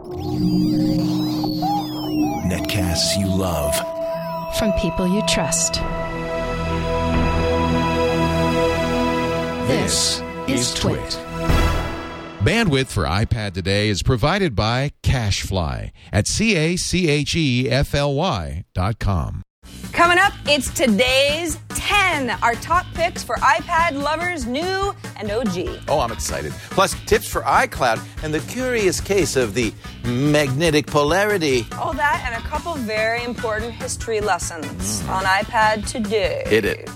Netcasts you love. From people you trust. This is Twit. Bandwidth for iPad today is provided by CacheFly at CacheFly.com. Coming up, it's today's 10, our top picks for iPad lovers, new and OG. Oh, I'm excited. Plus, tips for iCloud and the curious case of the magnetic polarity. All that and a couple very important history lessons on iPad today. Hit it.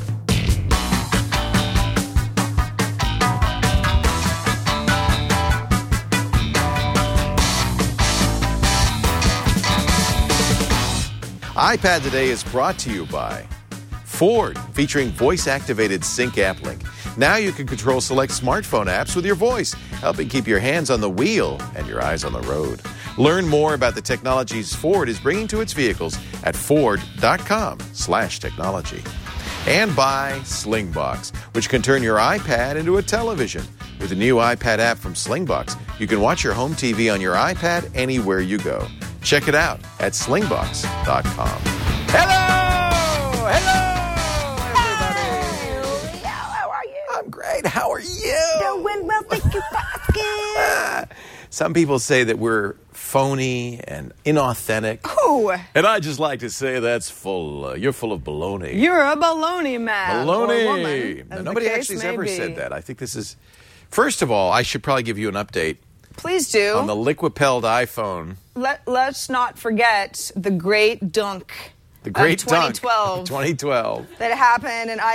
iPad Today is brought to you by Ford, featuring voice-activated Sync App Link. Now you can control select smartphone apps with your voice, helping keep your hands on the wheel and your eyes on the road. Learn more about the technologies Ford is bringing to its vehicles at Ford.com/technology. And by Slingbox, which can turn your iPad into a television. With the new iPad app from Slingbox, you can watch your home TV on your iPad anywhere you go. Check it out at slingbox.com. Hello! Everybody! How are you? I'm great. How are you? Doing well, thank you for asking. Some people say that we're phony and inauthentic. Who? And I just like to say that's full. You're full of baloney. You're a baloney man. Or Baloney. woman, Now, as nobody the case actually has may ever be. said that. I think this is... First of all, I should probably give you an update Please do. on the liquid-pelled iPhone. Let's not forget the great dunk. The great of 2012. dunk. 2012. That happened in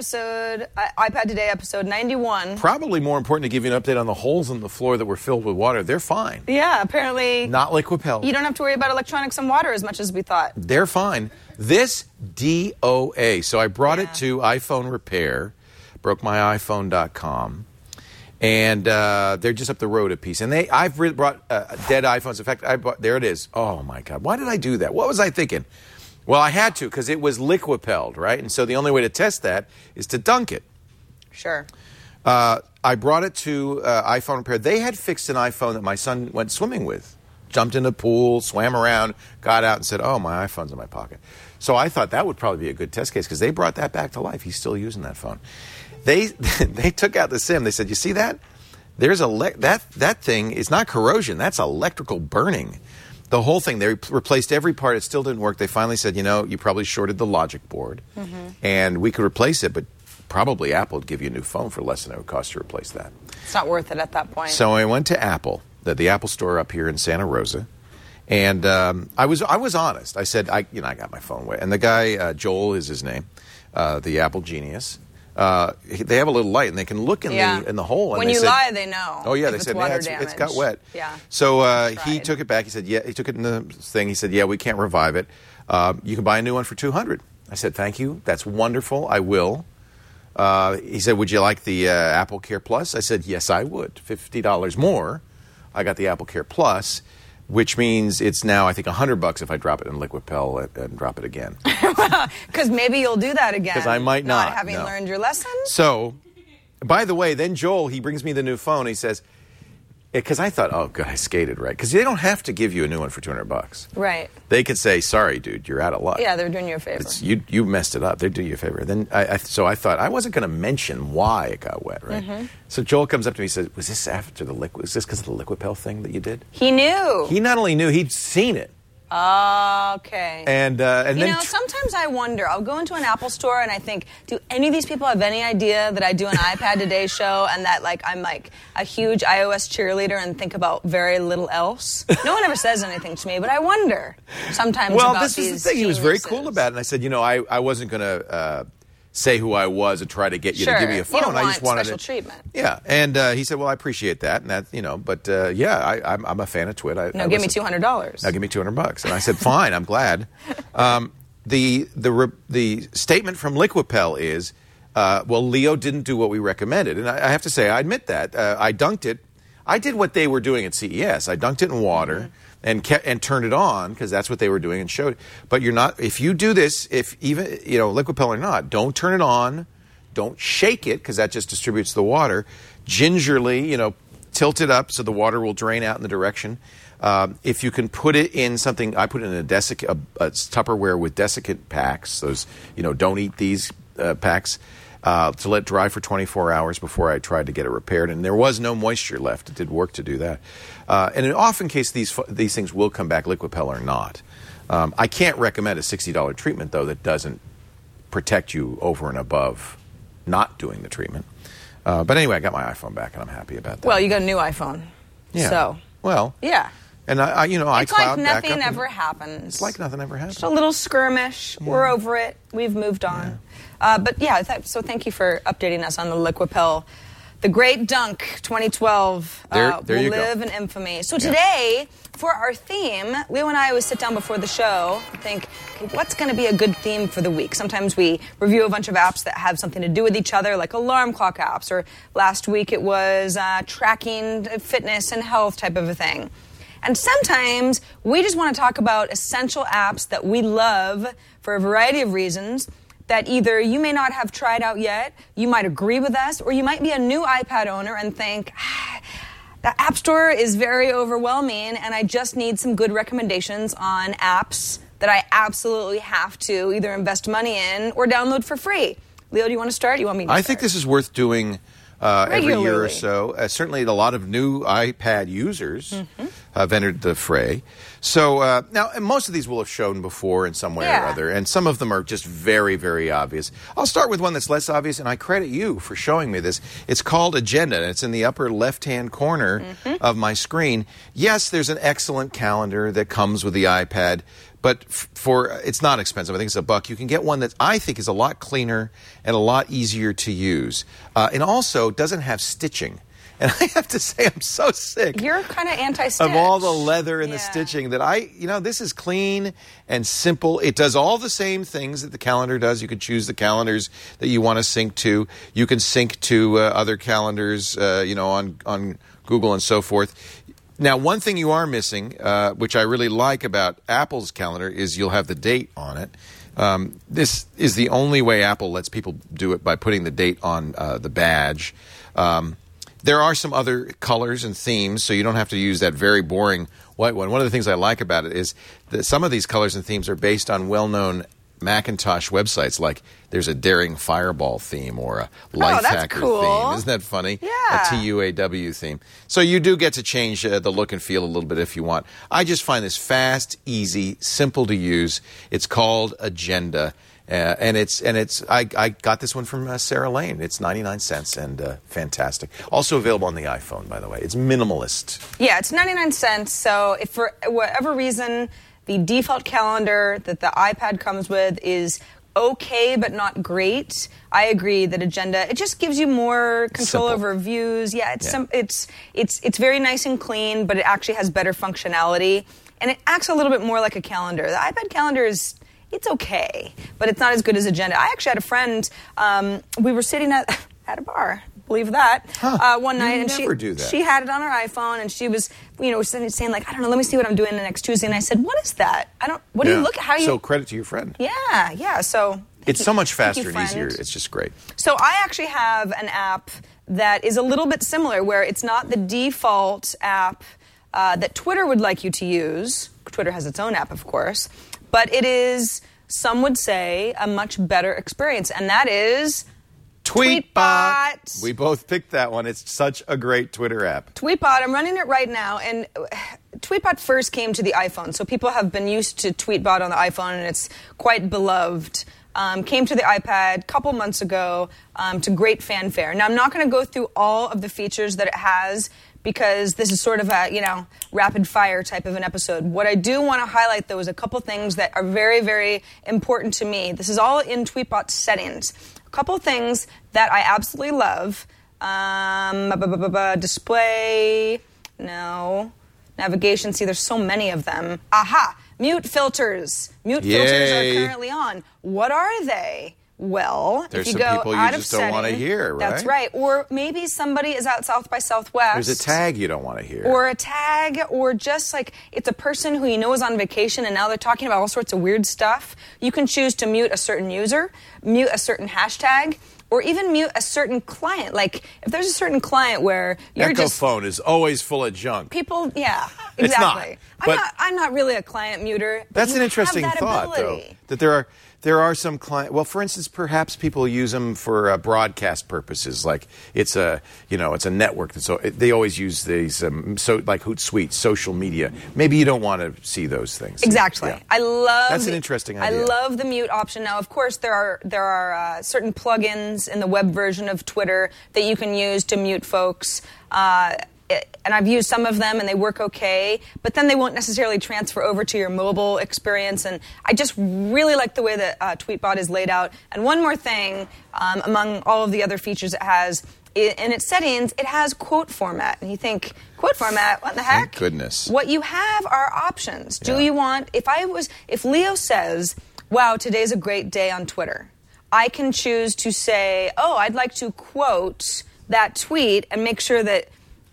iPad Today episode 91. Probably more important to give you an update on the holes in the floor that were filled with water. They're fine. Yeah, apparently Not liquid-pelled. you don't have to worry about electronics and water as much as we thought. They're fine. This DOA. So I brought it to iPhone Repair, brokemyiphone.com. And they're just up the road a piece. And I've brought dead iPhones. In fact, there it is. Oh, my God. Why did I do that? What was I thinking? Well, I had to because it was liquid-pelled, right? And so the only way to test that is to dunk it. Sure. I brought it to iPhone Repair. They had fixed an iPhone that my son went swimming with. Jumped in the pool, swam around, got out and said, oh, my iPhone's in my pocket. So I thought that would probably be a good test case because they brought that back to life. He's still using that phone. They took out the SIM. They said, you see that? There's that thing is not corrosion. That's electrical burning. The whole thing, they replaced every part. It still didn't work. They finally said, you probably shorted the logic board. And we could replace it, but probably Apple would give you a new phone for less than it would cost to replace that. It's not worth it at that point. So I went to Apple, the Apple store up here in Santa Rosa. And I was honest. I said, I got my phone away. And the guy, Joel is his name, the Apple genius. They have a little light, and they can look in the hole. And when you lie, they know. Oh yeah, if they it's said water it's got wet. Yeah. So he took it back. He said, he took it in the thing. He said, we can't revive it. You can buy a new one for $200. I said, thank you. That's wonderful. I will. He said, would you like the Apple Care Plus? I said, yes, I would. $50 more. I got the Apple Care Plus, which means it's now, I think, $100 if I drop it in liquid-pell and drop it again. Because maybe you'll do that again. Because I might not. Having learned your lesson. So, by the way, then Joel, he brings me the new phone. He says, because I thought, oh, good, I skated, right? Because they don't have to give you a new one for $200. Right. They could say, sorry, dude, you're out of luck. Yeah, they're doing you a favor. You messed it up. They're doing you a favor. Then so I thought I wasn't going to mention why it got wet, right? So Joel comes up to me and says, was this after the liquid? Was this because of the liquid-pell thing that you did? He knew. He not only knew, he'd seen it. Okay. And then sometimes I wonder, I'll go into an Apple store and I think, do any of these people have any idea that I do an iPad Today show and that I'm a huge iOS cheerleader and think about very little else? No one ever says anything to me, but I wonder sometimes about these this is the thing. He was very geniuses. cool about it. And I said, I wasn't going to say who I was and try to get you to give me a phone. You don't I just wanted special treatment. Yeah, and he said, "Well, I appreciate that, and that, but I'm a fan of Twit. Give me $200. Now give me $200." And I said, "Fine, I'm glad." The statement from liquid-pell is, Leo didn't do what we recommended, and I have to say, I admit that. I dunked it. I did what they were doing at CES. I dunked it in water. And turned it on because that's what they were doing and showed it. But you're not. If you do this, if even liquid-pell or not, don't turn it on. Don't shake it because that just distributes the water. Gingerly, tilt it up so the water will drain out in the direction. If you can put it in something, I put it in a Tupperware with desiccant packs, those, don't eat these packs, to let dry for 24 hours before I tried to get it repaired. And there was no moisture left. It did work to do that. And in often case, these things will come back, Liquipel or not. I can't recommend a $60 treatment, though, that doesn't protect you over and above not doing the treatment. But anyway, I got my iPhone back, and I'm happy about that. Well, you got a new iPhone. Yeah. So. Well. Yeah. And I it's like nothing ever happens. It's like nothing ever happens. Just a little skirmish. Yeah. We're over it. We've moved on. Yeah. So thank you for updating us on the Liquipel. The Great Dunk 2012 there will you live go. in infamy. So today, for our theme, Leo and I always sit down before the show and think, okay, what's going to be a good theme for the week? Sometimes we review a bunch of apps that have something to do with each other, like alarm clock apps, or last week it was tracking fitness and health type of a thing. And sometimes we just want to talk about essential apps that we love for a variety of reasons that either you may not have tried out yet, you might agree with us, or you might be a new iPad owner and think, the App Store is very overwhelming and I just need some good recommendations on apps that I absolutely have to either invest money in or download for free. Leo, do you want to start? You want me to start? I think this is worth doing every year or so. Certainly a lot of new iPad users have entered the fray. So now, and most of these will have shown before in some way or other, and some of them are just very, very obvious. I'll start with one that's less obvious, and I credit you for showing me this. It's called Agenda, and it's in the upper left-hand corner of my screen. Yes, there's an excellent calendar that comes with the iPad, but it's not expensive. I think it's $1. You can get one that I think is a lot cleaner and a lot easier to use. And also doesn't have stitching. And I have to say, I'm so sick. You're kind of anti-stitch. Of all the leather and the stitching that this is clean and simple. It does all the same things that the calendar does. You can choose the calendars that you want to sync to. You can sync to other calendars, on Google and so forth. Now, one thing you are missing, which I really like about Apple's calendar, is you'll have the date on it. This is the only way Apple lets people do it, by putting the date on the badge. There are some other colors and themes, so you don't have to use that very boring white one. One of the things I like about it is that some of these colors and themes are based on well-known Macintosh websites, like there's a Daring Fireball theme or a Lifehacker theme. Isn't that funny? Yeah. A TUAW theme. So you do get to change the look and feel a little bit if you want. I just find this fast, easy, simple to use. It's called Agenda. I got this one from Sarah Lane. It's 99 cents and fantastic. Also available on the iPhone, by the way. It's minimalist. Yeah, it's 99 cents. So if for whatever reason the default calendar that the iPad comes with is okay but not great, I agree that Agenda, it just gives you more control over views. Yeah, it's very nice and clean, but it actually has better functionality, and it acts a little bit more like a calendar. The iPad calendar it's okay, but it's not as good as Agenda. I actually had a friend, we were sitting at a bar, believe that, one night, and she had it on her iPhone, and she was, saying like, I don't know, let me see what I'm doing the next Tuesday, and I said, what is that? What do you look at? How do you? So credit to your friend. Yeah. So it's so much faster and easier. It's just great. So I actually have an app that is a little bit similar, where it's not the default app that Twitter would like you to use. Twitter has its own app, of course. But it is, some would say, a much better experience, and that is Tweetbot. We both picked that one. It's such a great Twitter app. Tweetbot, I'm running it right now, and Tweetbot first came to the iPhone, so people have been used to Tweetbot on the iPhone, and it's quite beloved. Came to the iPad a couple months ago to great fanfare. Now, I'm not going to go through all of the features that it has, because this is sort of a, rapid fire type of an episode. What I do want to highlight, though, is a couple things that are very, very important to me. This is all in Tweetbot settings. A couple things that I absolutely love. Display, no. Navigation, see, there's so many of them. Aha! Mute filters. Mute filters are currently on. What are they? Well, there's if you some go people you out just of don't want to setting, hear, right? That's right. Or maybe somebody is out South by Southwest. There's a tag you don't want to hear. Or a tag, or just like it's a person who you know is on vacation and now they're talking about all sorts of weird stuff. You can choose to mute a certain user, mute a certain hashtag, or even mute a certain client. Like if there's a certain client where you're Echo just phone is always full of junk. people, yeah, It's exactly. not, I'm not really a client muter. But That's you an interesting have that thought, ability. though. That there are some client. Well, for instance, perhaps people use them for broadcast purposes, like it's a network. So they always use these like Hootsuite, social media. Maybe you don't want to see those things. Exactly. Yeah. I love. That's an interesting idea. I love the mute option. Now, of course, there are certain plugins in the web version of Twitter that you can use to mute folks. And I've used some of them, and they work okay, but then they won't necessarily transfer over to your mobile experience. And I just really like the way that Tweetbot is laid out. And one more thing, among all of the other features it has, in its settings, it has quote format. And you think, quote format, what the heck? Thank goodness. What you have are options. Yeah. Do you want, if Leo says, wow, today's a great day on Twitter, I can choose to say, oh, I'd like to quote that tweet and make sure that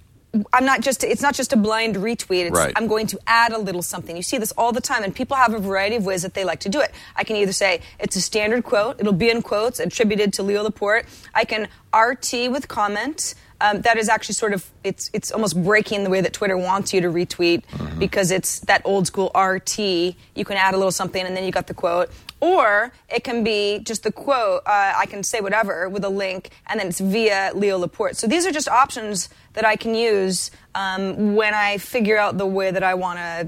it's not just a blind retweet. Right. I'm going to add a little something. You see this all the time, and people have a variety of ways that they like to do it. I can either say it's a standard quote. It'll be in quotes attributed to Leo Laporte. I can RT with comment. That is actually sort of, it's almost breaking the way that Twitter wants you to retweet because it's that old school RT. You can add a little something, and then you got the quote. Or it can be just the quote, I can say whatever with a link, and then it's via Leo Laporte. So these are just options that I can use when I figure out the way that I want to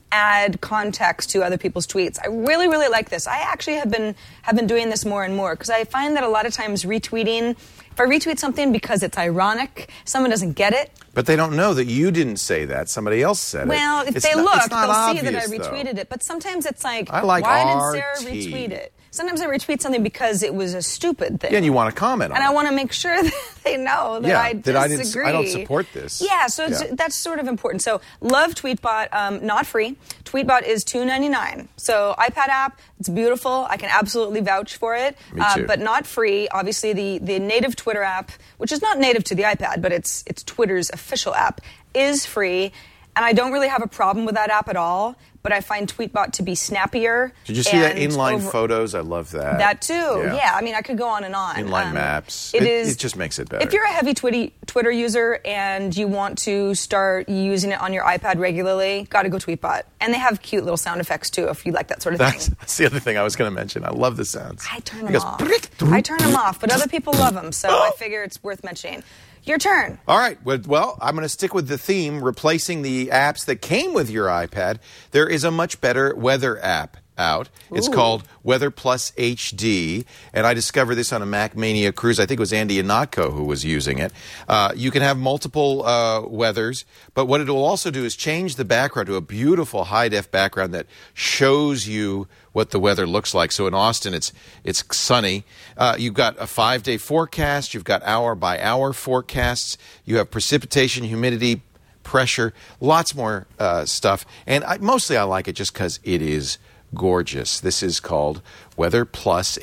add context to other people's tweets. I really, really like this. I actually have been doing this more and more because I find that a lot of times retweeting, if I retweet something because it's ironic, someone doesn't get it. But they don't know that you didn't say that. Somebody else said it. Well, if It's they not- look, it's not they'll see that I obvious, though. retweeted it. But sometimes it's like, I like why RT. did Sarah retweet it? Sometimes I retweet something because it was a stupid thing. Yeah, and you want to comment on And it. I want to make sure that they know that Yeah, I that I disagree. I don't support this. Yeah, so that's sort of important. So love Tweetbot, not free. Tweetbot is $2.99. So iPad app, it's beautiful. I can absolutely vouch for it. Me too. But not free. Obviously, the native Twitter app, which is not native to the iPad, but it's Twitter's official app, is free. And I don't really have a problem with that app at all. But I find Tweetbot to be snappier. Did you see that and inline photos? I love that. That too. Yeah. I mean, I could go on and on. Inline maps. It just makes it better. If you're a heavy Twitter user and you want to start using it on your iPad regularly, got to go Tweetbot. And they have cute little sound effects too, if you like that sort of thing. That's the other thing I was going to mention. I love the sounds. I turn It them goes, off. I turn them off, but other people love them, so I figure it's worth mentioning. Your turn. All right. Well, I'm going to stick with the theme, replacing the apps that came with your iPad. There is a much better weather app out. It's called Weather Plus HD, and I discovered this on a Mac Mania cruise. I think it was Andy Ihnatko who was using it. You can have multiple weathers, but what it will also do is change the background to a beautiful high-def background that shows you what the weather looks like. So in Austin, it's sunny. You've got a 5-day forecast. You've got hour-by-hour forecasts. You have precipitation, humidity, pressure, lots more stuff. And mostly I like it just because it is gorgeous. This is called Weather Plus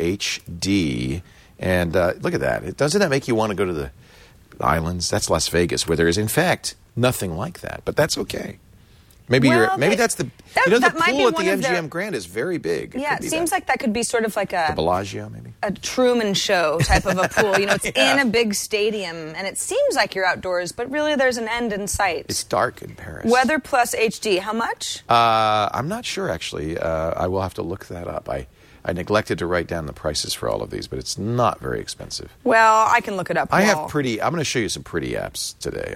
HD. And look at that. Doesn't that make you want to go to the islands? That's Las Vegas, where there is, in fact, nothing like that. But that's okay. Maybe that's the that might pool be at one the of MGM the- Grand is very big. Yeah, it seems like that could be sort of like the Bellagio, maybe. a Truman Show type of a pool. You know, it's in a big stadium, and it seems like you're outdoors, but really there's an end in sight. It's dark in Paris. Weather Plus HD, how much? I'm not sure, actually. I will have to look that up. I neglected to write down the prices for all of these, but it's not very expensive. Well, I can look it up. I have while- I'm going to show you some pretty apps today.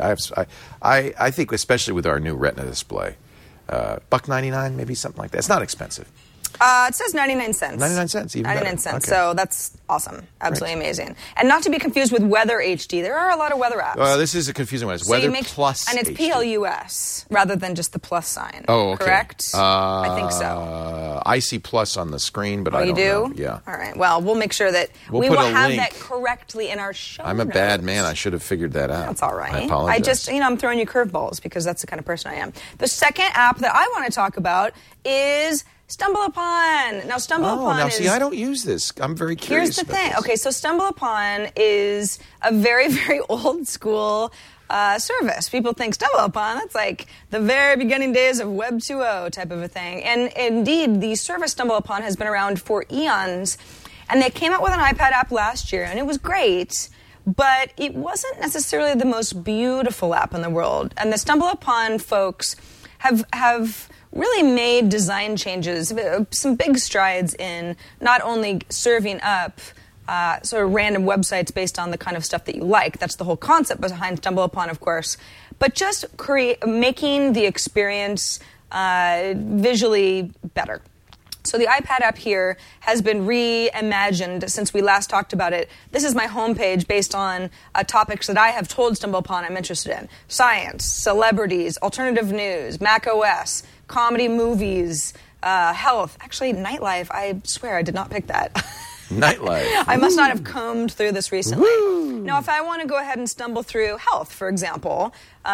I think, especially with our new Retina display, $1.99, maybe something like that. It's not expensive. It says 99 cents. 99 cents, even 99 better. cents. Okay. So that's awesome. Absolutely Great. amazing. And not to be confused with Weather HD. There are a lot of weather apps. This is a confusing one. It's So Weather you make- Plus And it's HD. PLUS rather than just the plus sign. Oh, okay. Correct? I think so. I see plus on the screen, but I You don't do? know. Yeah. All right. Well, we'll make sure that We'll we put will a have link. that correctly in our show I'm a bad notes. man. I should have figured that out. That's all right. I apologize. I'm throwing you curveballs because that's the kind of person I am. The second app that I want to talk about is StumbleUpon. Now, StumbleUpon is... see, I don't use this. I'm very curious Here's the about thing. this. Okay, so StumbleUpon is a very, very old school service. People think StumbleUpon, that's like the very beginning days of Web 2.0 type of a thing. And indeed, the service StumbleUpon has been around for eons. And they came out with an iPad app last year, and it was great, but it wasn't necessarily the most beautiful app in the world. And the StumbleUpon folks have really made design changes, some big strides in not only serving up sort of random websites based on the kind of stuff that you like. That's the whole concept behind StumbleUpon, of course. But just making the experience visually better. So the iPad app here has been reimagined since we last talked about it. This is my homepage based on topics that I have told StumbleUpon I'm interested in. Science, celebrities, alternative news, Mac OS, comedy movies, health. Actually, nightlife. I swear I did not pick that. Nightlife. I must not have combed through this recently. Woo. Now, if I want to go ahead and stumble through health, for example,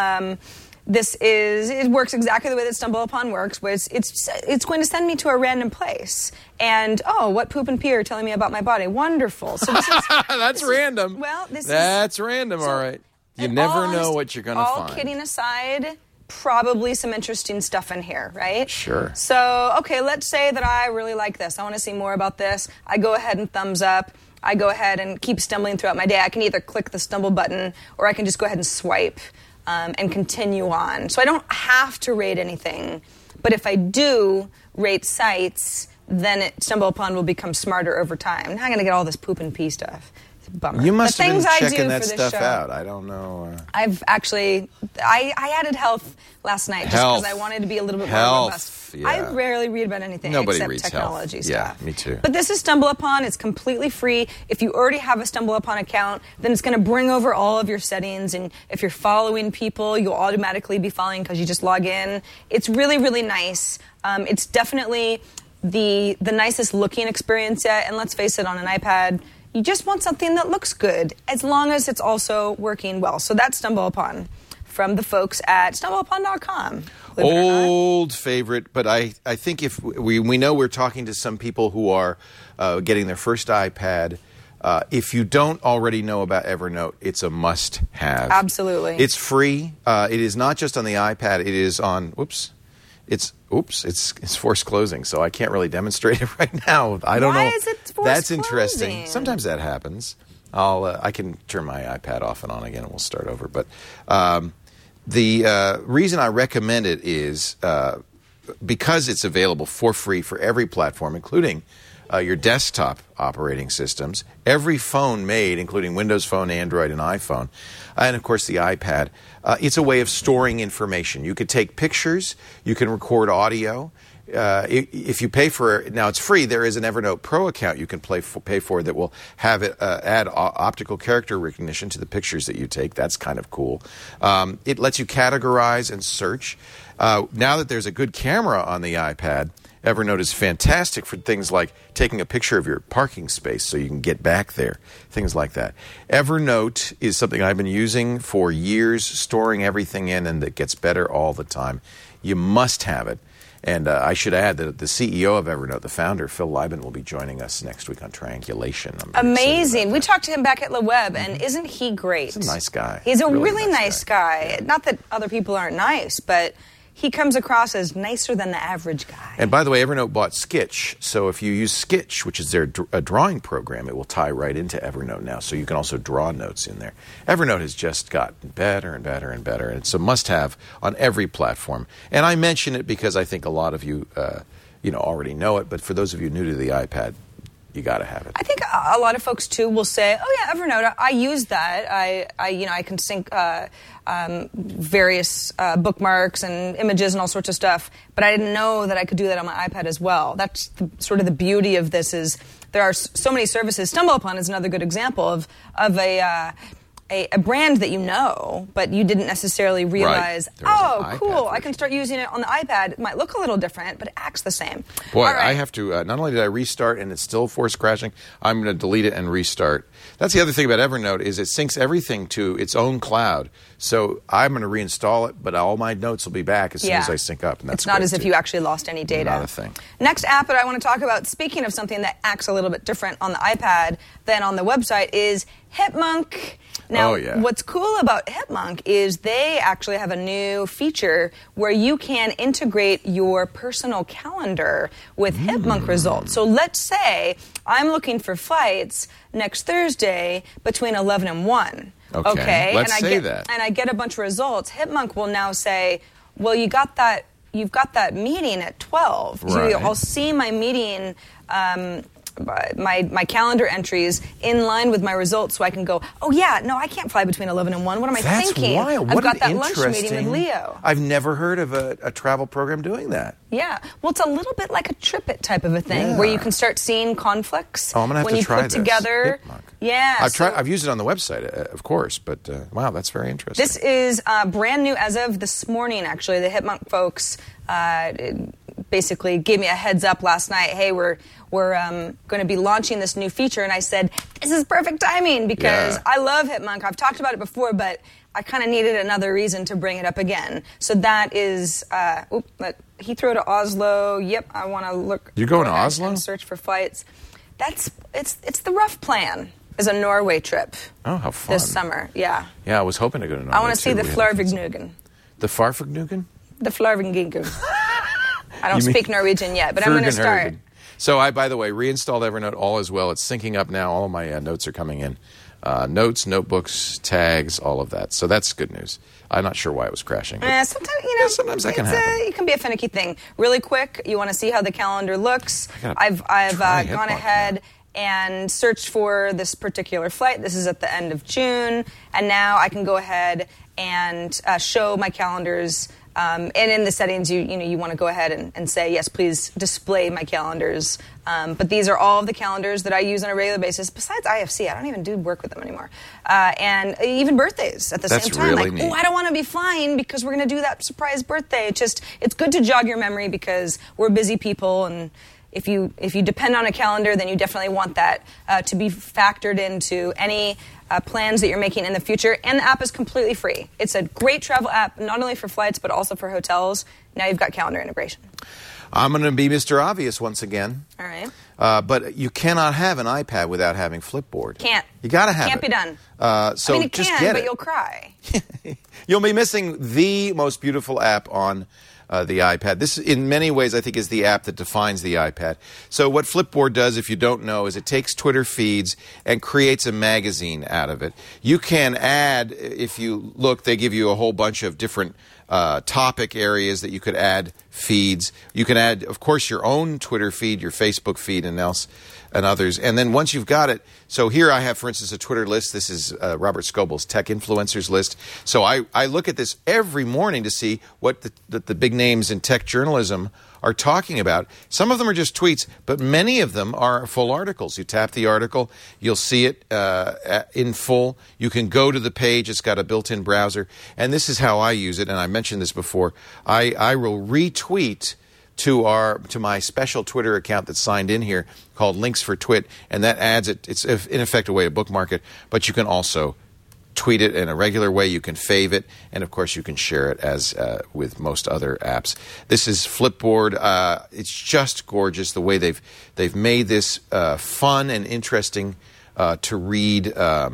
it works exactly the way that StumbleUpon works, where it's going to send me to a random place. And, what poop and pee are telling me about my body. Wonderful. So this is, That's random. That's random, all right. You never know what you're going to find. All kidding aside, probably some interesting stuff in here, right? Sure. So, okay, let's say that I really like this. I want to see more about this. I go ahead and thumbs up. I go ahead and keep stumbling throughout my day. I can either click the stumble button or I can just go ahead and swipe and continue on. So I don't have to rate anything. But if I do rate sites, then StumbleUpon will become smarter over time. I'm not going to get all this poop and pee stuff. Bummer. You must have been checking that for this stuff show, out. I don't know. I've actually, I added health last night just because I wanted to be a little bit more robust. Yeah. I rarely read about anything except reads technology health. stuff. Yeah, me too. But this is StumbleUpon. It's completely free. If you already have a StumbleUpon account, then it's going to bring over all of your settings. And if you're following people, you'll automatically be following because you just log in. It's really, really nice. It's definitely the nicest looking experience yet. And let's face it, on an iPad, you just want something that looks good, as long as it's also working well. So that's StumbleUpon from the folks at StumbleUpon.com. Old favorite, but I think if we know we're talking to some people who are getting their first iPad. If you don't already know about Evernote, it's a must-have. Absolutely. It's free. It is not just on the iPad. It is on, it's forced closing, so I can't really demonstrate it right now. I don't know. Why is it forced That's closing? interesting. Sometimes that happens. I can turn my iPad off and on again, and we'll start over. But the reason I recommend it is because it's available for free for every platform, including your desktop operating systems, every phone made, including Windows Phone, Android, and iPhone, and of course the iPad. It's a way of storing information. You could take pictures, you can record audio. If you pay for it, now it's free, there is an Evernote Pro account you can pay for that will have it add optical character recognition to the pictures that you take. That's kind of cool. It lets you categorize and search. Now that there's a good camera on the iPad, Evernote is fantastic for things like taking a picture of your parking space so you can get back there, things like that. Evernote is something I've been using for years, storing everything in, and it gets better all the time. You must have it. And I should add that the CEO of Evernote, the founder, Phil Libin, will be joining us next week on Triangulation. Amazing. We talked to him back at Le Web, and isn't he great? He's a nice guy. He's a really nice guy. Not that other people aren't nice, but he comes across as nicer than the average guy. And by the way, Evernote bought Skitch, so if you use Skitch, which is their drawing program, it will tie right into Evernote now, so you can also draw notes in there. Evernote has just gotten better and better and better, and it's a must-have on every platform. And I mention it because I think a lot of you, already know it, but for those of you new to the iPad, you got to have it. I think a lot of folks too will say, "Oh yeah, Evernote. I use that. I can sync various bookmarks and images and all sorts of stuff. But I didn't know that I could do that on my iPad as well. That's sort of the beauty of this. Is there are so many services. StumbleUpon is another good example of a brand that you know, but you didn't necessarily realize, cool, I can start using it on the iPad. It might look a little different, but it acts the same. Boy, I have to, not only did I restart and it's still force crashing, I'm going to delete it and restart. That's the other thing about Evernote is it syncs everything to its own cloud. So I'm going to reinstall it, but all my notes will be back as soon as I sync up. And that's it's not as if you actually lost any data. Not a thing. Next app that I want to talk about, speaking of something that acts a little bit different on the iPad than on the website, is Hipmunk. Now, Oh, yeah. what's cool about Hipmunk is they actually have a new feature where you can integrate your personal calendar with Hipmunk results. So let's say I'm looking for flights next Thursday between 11 and 1. Okay. Let's and say that. And I get a bunch of results. Hipmunk will now say, well, you've got that meeting at 12. Right. So I'll see my meeting, my calendar entries in line with my results, so I can go, oh yeah, no, I can't fly between 11 and 1. What am I That's thinking? wild. I've What got an that lunch meeting with interesting- Leo. I've never heard of a travel program doing that. Yeah. Well, it's a little bit like a TripIt type of a thing, Yeah. where you can start seeing conflicts Oh, I'm gonna have when to you try put this. together. Hipmunk. Yeah. I've used it on the website, of course, but wow, that's very interesting. This is brand new as of this morning, actually. The Hipmunk folks basically gave me a heads up last night. Hey, we're going to be launching this new feature. And I said, this is perfect timing because Yeah. I love Hipmunk. I've talked about it before, but I kind of needed another reason to bring it up again. So that is, Heathrow to Oslo. Yep, I want to look. You're going to go ahead Oslo? and search for flights. It's the rough plan. Is a Norway trip. Oh, how fun. This summer, yeah. Yeah, I was hoping to go to Norway. I want to see too. the We had- Flarvignugen. The Farfignugan? The Flarvignugen. I don't You mean speak Norwegian yet, but I'm going to start. Fergenhergen. So I, by the way, reinstalled Evernote. All is well. It's syncing up now. All of my notes are coming in. Notes, notebooks, tags, all of that. So that's good news. I'm not sure why it was crashing. but- Sometimes, Yeah, sometimes that can happen. It can be a finicky thing. Really quick, you want to see how the calendar looks. I gotta I've try gone Hipmunk ahead now. and searched for this particular flight. This is at the end of June, and now I can go ahead and show my calendars. And in the settings, you want to go ahead and say, yes, please display my calendars. But these are all of the calendars that I use on a regular basis. Besides IFC, I don't even do work with them anymore. And even birthdays at the That's same time. really like, neat. oh, I don't want to be flying because we're going to do that surprise birthday. It's good to jog your memory because we're busy people, and if you depend on a calendar, then you definitely want that to be factored into any plans that you're making in the future. And the app is completely free. It's a great travel app, not only for flights, but also for hotels. Now you've got calendar integration. I'm going to be Mr. Obvious once again. All right. But you cannot have an iPad without having Flipboard. Can't. You got to have Can't it. be done. So I mean, it just can, get but it. you'll cry. You'll be missing the most beautiful app on the iPad. This, in many ways, I think, is the app that defines the iPad. So what Flipboard does, if you don't know, is it takes Twitter feeds and creates a magazine out of it. You can add, if you look, they give you a whole bunch of different topic areas that you could add feeds. You can add, of course, your own Twitter feed, your Facebook feed, and others. And then once you've got it, so here I have, for instance, a Twitter list. This is Robert Scoble's Tech Influencers list. So I look at this every morning to see what the big names in tech journalism are talking about. Some of them are just tweets, but many of them are full articles. You tap the article, you'll see it in full. You can go to the page. It's got a built-in browser. And this is how I use it, and I mentioned this before. I will retweet to my special Twitter account that's signed in here called Links for Twit, and that adds it. It's in effect a way to bookmark it, but you can also tweet it in a regular way. You can fave it, and of course you can share it as with most other apps. This is Flipboard. It's just gorgeous the way they've made this fun and interesting to read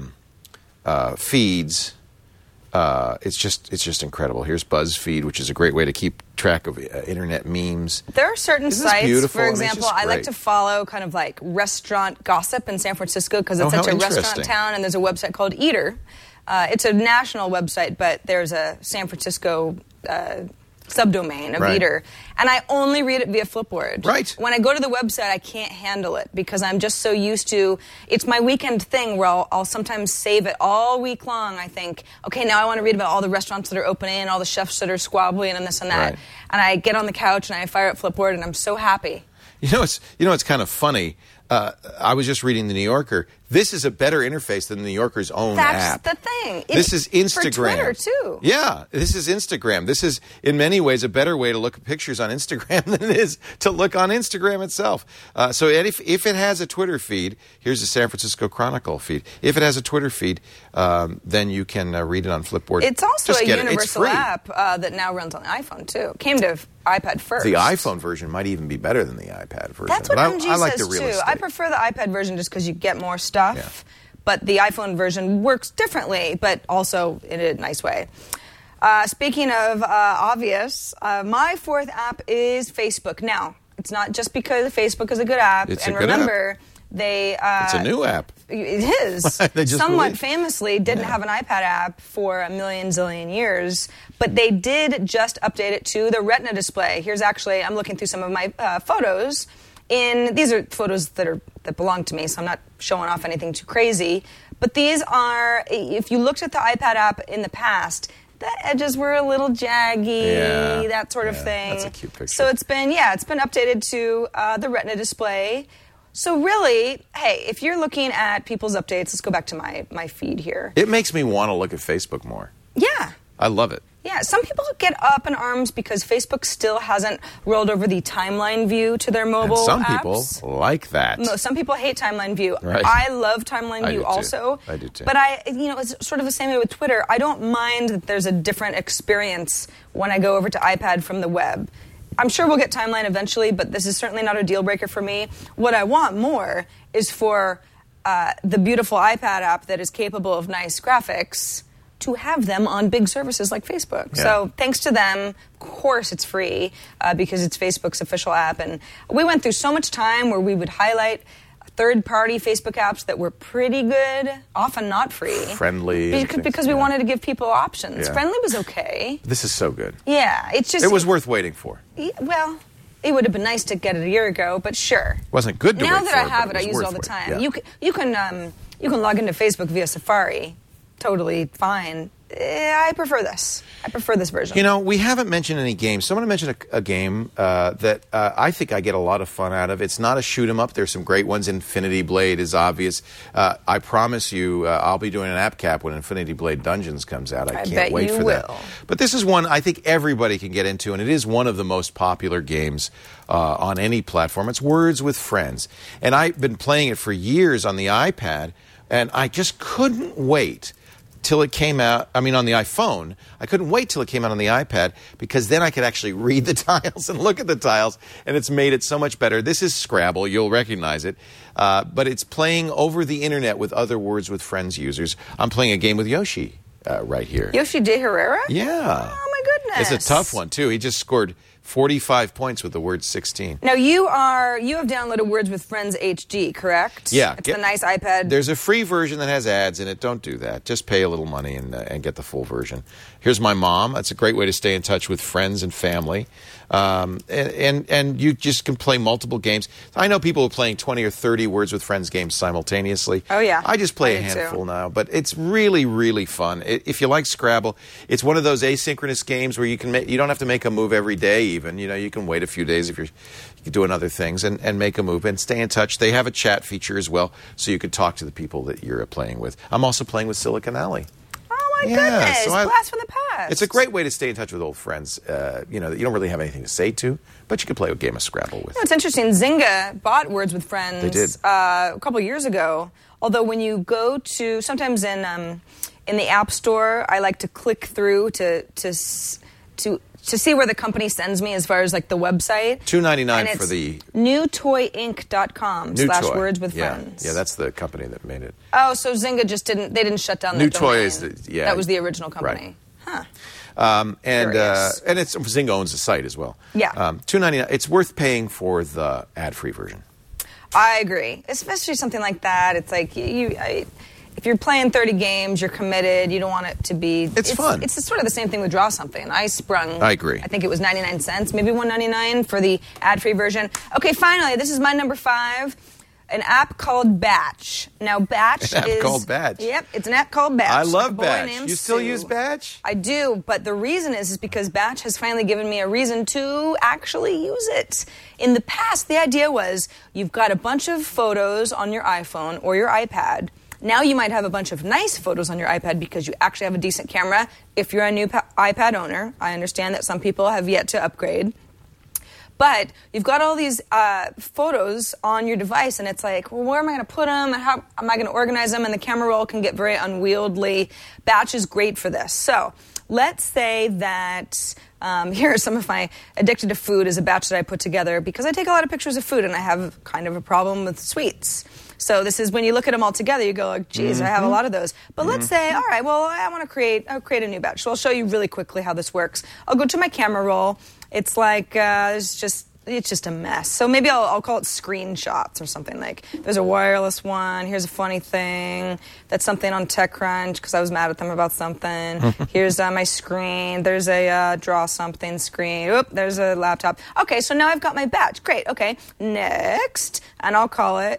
feeds. It's just incredible. Here's BuzzFeed, which is a great way to keep track of internet memes. There are certain Isn't this sites, beautiful? for I mean, it's example, just I like great. to follow kind of like restaurant gossip in San Francisco because it's Oh, how such a restaurant interesting. town, and there's a website called Eater. It's a national website, but there's a San Francisco subdomain of Right. Eater, and I only read it via Flipboard. Right. When I go to the website, I can't handle it because I'm just so used to. It's my weekend thing where I'll sometimes save it all week long. I think, okay, now I want to read about all the restaurants that are opening, all the chefs that are squabbling, and this and that. Right. And I get on the couch and I fire up Flipboard, and I'm so happy. It's kind of funny. I was just reading the New Yorker. This is a better interface than the New Yorker's own app. That's the thing. This is Instagram. For Twitter, too. Yeah, this is Instagram. This is, in many ways, a better way to look at pictures on Instagram than it is to look on Instagram itself. So if it has a Twitter feed, here's the San Francisco Chronicle feed. If it has a Twitter feed, then you can read it on Flipboard. It's also Just a get it. It's universal free. app that now runs on the iPhone, too. Came to iPad first. The iPhone version might even be better than the iPad version. That's what but MG I like says, the real too. estate. I prefer the iPad version just because you get more stuff. Yeah. but the iPhone version works differently, but also in a nice way. Speaking of obvious, my fourth app is Facebook. Now, it's not just because Facebook is a good app. It's and a good remember, they... it's a new app. It is. They just Somewhat released. famously didn't have an iPad app for a million zillion years, but they did just update it to the Retina display. Here's actually, I'm looking through some of my photos. These are photos that belong to me, so I'm not showing off anything too crazy. But these are, if you looked at the iPad app in the past, the edges were a little jaggy, that sort of thing. That's a cute picture. So it's been updated to the Retina display. So really, hey, if you're looking at people's updates, let's go back to my feed here. It makes me want to look at Facebook more. Yeah. I love it. Yeah, some people get up in arms because Facebook still hasn't rolled over the timeline view to their mobile And some apps. people like that. No, some people hate timeline view. Right. I love timeline I view do too. also. I do too. But it's sort of the same way with Twitter. I don't mind that there's a different experience when I go over to iPad from the web. I'm sure we'll get timeline eventually, but this is certainly not a deal breaker for me. What I want more is for the beautiful iPad app that is capable of nice graphics to have them on big services like Facebook. Yeah. So thanks to them, of course it's free because it's Facebook's official app. And we went through so much time where we would highlight third-party Facebook apps that were pretty good, often not free. Friendly. and things, Because we wanted to give people options. Yeah. Friendly was okay. This is so good. Yeah, it's just... It was worth waiting for. Well, it would have been nice to get it a year ago, but sure. Wasn't good to Now wait that for I have but it, I was use it worth all the waiting. time. Yeah. You can log into Facebook via Safari. Totally fine. I prefer this. I prefer this version. You know, we haven't mentioned any games. Someone mentioned a game that I think I get a lot of fun out of. It's not a shoot 'em up. There's some great ones. Infinity Blade is obvious. I promise you, I'll be doing an app cap when Infinity Blade Dungeons comes out. I can't bet wait you for that. will. But this is one I think everybody can get into, and it is one of the most popular games on any platform. It's Words with Friends, and I've been playing it for years on the iPad, and I just couldn't wait till it came out, on the iPhone. I couldn't wait till it came out on the iPad because then I could actually read the tiles and look at the tiles, and it's made it so much better. This is Scrabble. You'll recognize it. But it's playing over the internet with other Words with Friends users. I'm playing a game with Yoshi right here. Yoshi De Herrera? Yeah. Oh, my goodness. It's a tough one, too. He just scored 45 points with the word 16. Now, you have downloaded Words with Friends HD, correct? Yeah. It's the nice iPad. There's a free version that has ads in it. Don't do that. Just pay a little money and get the full version. Here's my mom. That's a great way to stay in touch with friends and family. And you just can play multiple games. I know people are playing 20 or 30 Words with Friends games simultaneously. Oh, yeah. I just play I a do, handful too. now, but it's really, really fun. If you like Scrabble, it's one of those asynchronous games where you don't have to make a move every day even. You can wait a few days if you're doing other things and make a move and stay in touch. They have a chat feature as well, so you could talk to the people that you're playing with. I'm also playing with Silicon Alley. Oh, my Yeah, goodness. so Blast from the past. It's a great way to stay in touch with old friends, that you don't really have anything to say to, but you can play a game of Scrabble with. It's interesting. Zynga bought Words with Friends They did. A couple years ago. Although when you go to, sometimes in the App Store, I like to click through to see where the company sends me as far as like the website. $2.99 for the newtoyinc.com New Toy. /Words with Yeah. Friends. Yeah, that's the company that made it. Oh, so Zynga just didn't shut down the New Toy domain. is That was the original company. Right. Huh. And Curious. it's Zynga owns the site as well. Yeah. $2.99. It's worth paying for the ad-free version. I agree. Especially something like that. It's like if you're playing 30 games, you're committed. You don't want it to be... It's fun. It's sort of the same thing with Draw Something. I sprung... I agree. I think it was 99 cents, maybe $1.99 for the ad-free version. Okay, finally, this is my number 5. An app called Batch. Now, Batch An app is... called Batch. Yep, it's an app called Batch. I Like a love boy Batch. named You still Sue. use Batch? I do, but the reason is because Batch has finally given me a reason to actually use it. In the past, the idea was you've got a bunch of photos on your iPhone or your iPad. Now you might have a bunch of nice photos on your iPad because you actually have a decent camera. If you're a new iPad owner, I understand that some people have yet to upgrade. But you've got all these photos on your device, and it's like, well, where am I going to put them, and how am I going to organize them? And the camera roll can get very unwieldy. Batch is great for this. So let's say that here are some of my Addicted to Food is a batch that I put together because I take a lot of pictures of food, and I have kind of a problem with sweets. So this is when you look at them all together, you go, like, geez, I have a lot of those. But let's say, all right, well, I want to create a new batch. So I'll show you really quickly how this works. I'll go to my camera roll. It's like, it's just a mess. So maybe I'll call it screenshots or something. Like, there's a wireless one. Here's a funny thing. That's something on TechCrunch because I was mad at them about something. Here's my screen. There's a draw something screen. Oop, there's a laptop. Okay, so now I've got my batch. Great. Okay, next. And I'll call it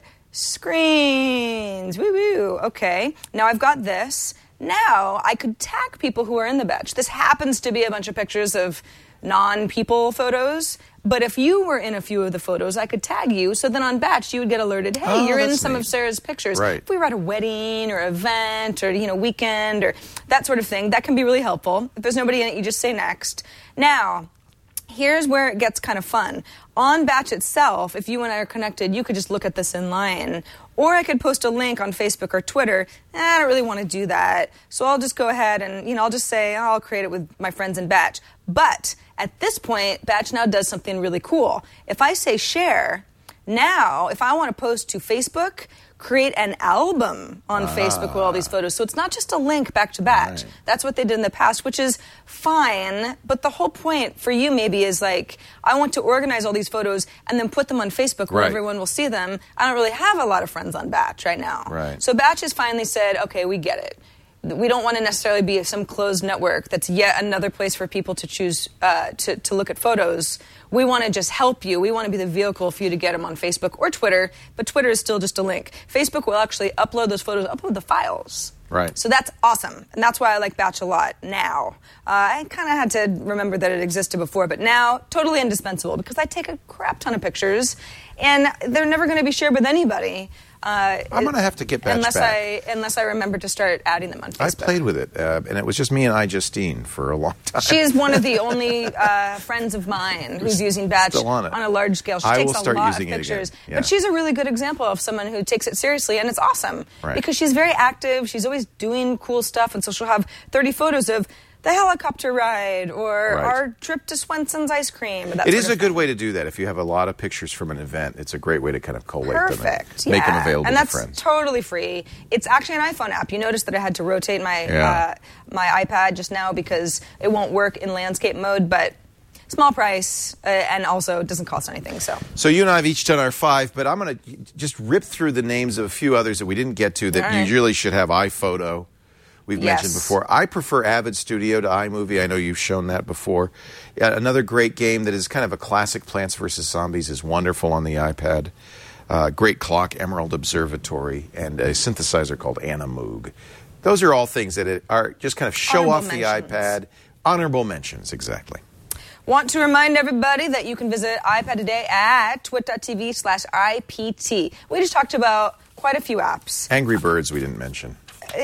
screens. Woo-woo. Okay, now I've got this. Now I could tag people who are in the batch. This happens to be a bunch of pictures of non-people photos. But if you were in a few of the photos, I could tag you. So then on batch, you would get alerted, hey, you're in some of Sarah's pictures. Right. If we were at a wedding or event or, weekend or that sort of thing, that can be really helpful. If there's nobody in it, you just say next. Now, here's where it gets kind of fun. On batch itself, if you and I are connected, you could just look at this in line. Or I could post a link on Facebook or Twitter. I don't really want to do that. So I'll just go ahead and, I'll just say, I'll create it with my friends in batch. But at this point, batch now does something really cool. If I say share, now, if I want to post to Facebook, create an album on Facebook with all these photos. So it's not just a link back to batch. Right. That's what they did in the past, which is fine. But the whole point for you maybe is like, I want to organize all these photos and then put them on Facebook where everyone will see them. I don't really have a lot of friends on batch right now. Right. So batch has finally said, okay, we get it. We don't want to necessarily be some closed network that's yet another place for people to choose to look at photos. We want to just help you. We want to be the vehicle for you to get them on Facebook or Twitter, but Twitter is still just a link. Facebook will actually upload those photos, upload the files. Right. So that's awesome, and that's why I like batch a lot now. I kind of had to remember that it existed before, but now, totally indispensable, because I take a crap ton of pictures, and they're never going to be shared with anybody. I'm going to have to get batch back. Unless I remember to start adding them on Facebook. I played with it, and it was just me and Justine for a long time. She is one of the only friends of mine who's using batch on a large scale. She takes a lot of pictures. Yeah. But she's a really good example of someone who takes it seriously, and it's awesome. Because she's very active. She's always doing cool stuff, and so she'll have 30 photos of the helicopter ride or our trip to Swenson's ice cream. It is a good way to do that. If you have a lot of pictures from an event, it's a great way to kind of collate them and make them available to friends. And that's totally free. It's actually an iPhone app. You notice that I had to rotate my my iPad just now because it won't work in landscape mode, but small price, and also it doesn't cost anything. So you and I have each done our 5, but I'm going to just rip through the names of a few others that we didn't get to that you really should have. iPhoto. We've mentioned before. I prefer Avid Studio to iMovie. I know you've shown that before. Another great game that is kind of a classic Plants vs. Zombies is wonderful on the iPad. Great clock, Emerald Observatory, and a synthesizer called Animoog. Those are all things that are just kind of show off the iPad. Honorable mentions, exactly. Want to remind everybody that you can visit iPad today at twit.tv/IPT. We just talked about quite a few apps. Angry Birds we didn't mention.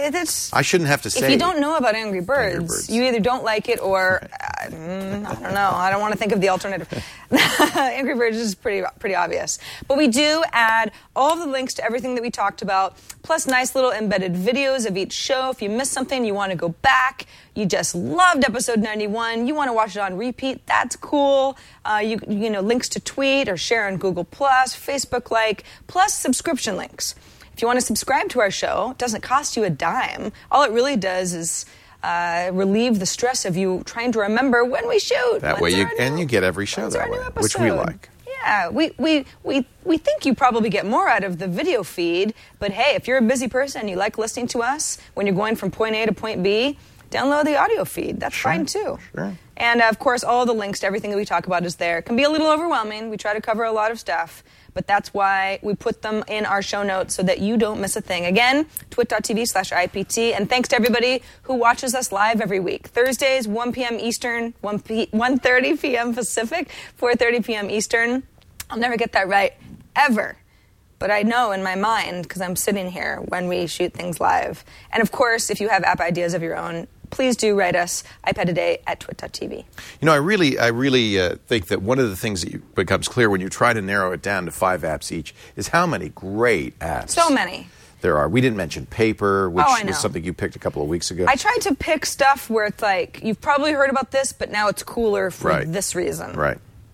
I shouldn't have to say. If you don't know about Angry Birds, you either don't like it or, I don't know. I don't want to think of the alternative. Angry Birds is pretty obvious. But we do add all of the links to everything that we talked about, plus nice little embedded videos of each show. If you missed something, you want to go back, you just loved episode 91, you want to watch it on repeat, that's cool. You know, links to tweet or share on Google+, Facebook like, plus subscription links. If you want to subscribe to our show, it doesn't cost you a dime. All it really does is relieve the stress of you trying to remember when we shoot. That way, you get every show that way, which we like. Yeah, we think you probably get more out of the video feed, but hey, if you're a busy person and you like listening to us when you're going from point A to point B, download the audio feed. That's fine too. Sure. And of course, all the links to everything that we talk about is there. It can be a little overwhelming. We try to cover a lot of stuff. But that's why we put them in our show notes so that you don't miss a thing. Again, twit.tv/IPT. And thanks to everybody who watches us live every week. Thursdays, 1 p.m. Eastern, 1:30 p.m. Pacific, 4:30 p.m. Eastern. I'll never get that right, ever. But I know in my mind, because I'm sitting here when we shoot things live. And of course, if you have app ideas of your own, please do write us, iPad Today at twit.tv. You know, I really think that one of the things that becomes clear when you try to narrow it down to 5 apps each is how many great apps. So many. There are. We didn't mention Paper, which was something you picked a couple of weeks ago. I tried to pick stuff where it's like, you've probably heard about this, but now it's cooler for this reason. Right.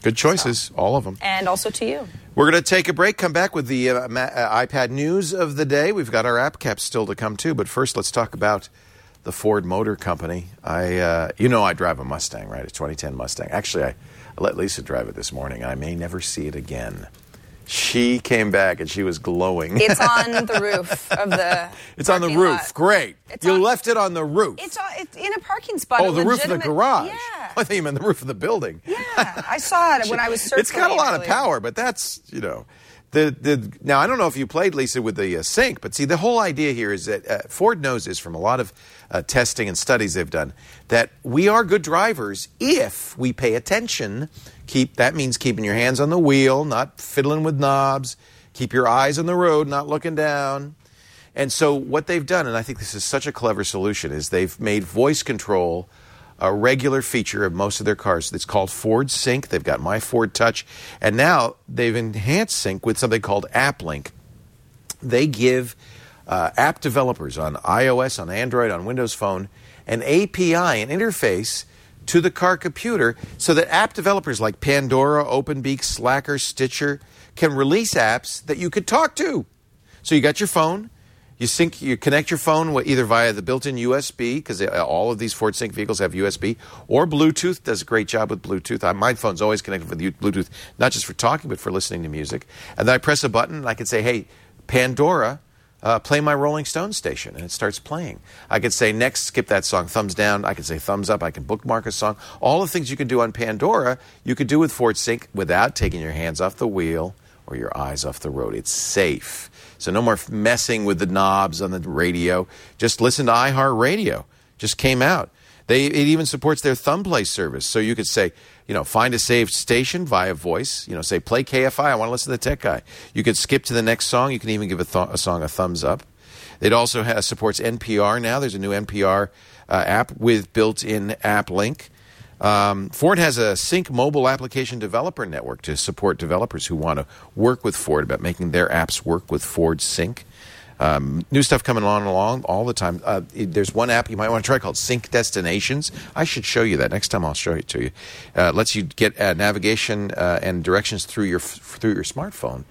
Good choices, all of them. And also to you. We're going to take a break, come back with the iPad news of the day. We've got our app caps still to come, too. But first, let's talk about the Ford Motor Company. I drive a Mustang, right? A 2010 Mustang. Actually, I let Lisa drive it this morning. I may never see it again. She came back and she was glowing. It's on the roof of the It's on the roof. lot. Great. You left it on the roof. It's in a parking spot. Oh, the roof of the garage. Yeah. I thought you meant the roof of the building. Yeah, I saw it when I was searching. It's got a lot of power, but that's, now, I don't know if you played, Lisa, with the sync, but see, the whole idea here is that Ford knows this from a lot of testing and studies they've done, that we are good drivers if we pay attention. That means keeping your hands on the wheel, not fiddling with knobs. Keep your eyes on the road, not looking down. And so what they've done, and I think this is such a clever solution, is they've made voice control a regular feature of most of their cars. It's called Ford Sync. They've got My Ford Touch. And now they've enhanced Sync with something called AppLink. They give app developers on iOS, on Android, on Windows Phone, an API, an interface to the car computer so that app developers like Pandora, OpenBeak, Slacker, Stitcher can release apps that you could talk to. So you got your phone. You connect your phone either via the built-in USB, because all of these Ford Sync vehicles have USB, or Bluetooth. Does a great job with Bluetooth. My phone's always connected with Bluetooth, not just for talking, but for listening to music. And then I press a button, and I can say, hey, Pandora, play my Rolling Stones station, and it starts playing. I could say, next, skip that song, thumbs down. I can say thumbs up. I can bookmark a song. All the things you can do on Pandora, you could do with Ford Sync without taking your hands off the wheel or your eyes off the road. It's safe. So no more messing with the knobs on the radio. Just listen to iHeartRadio. Just came out. It even supports their Thumbplay service. So you could say, find a saved station via voice. Say, play KFI. I want to listen to the Tech Guy. You could skip to the next song. You can even give a song a thumbs up. It also supports NPR now. There's a new NPR app with built-in AppLink. Ford has a Sync mobile application developer network to support developers who want to work with Ford about making their apps work with Ford Sync. New stuff coming along all the time. There's one app you might want to try called Sync Destinations. I should show you that. Next time I'll show it to you. Lets you get navigation and directions through your smartphone.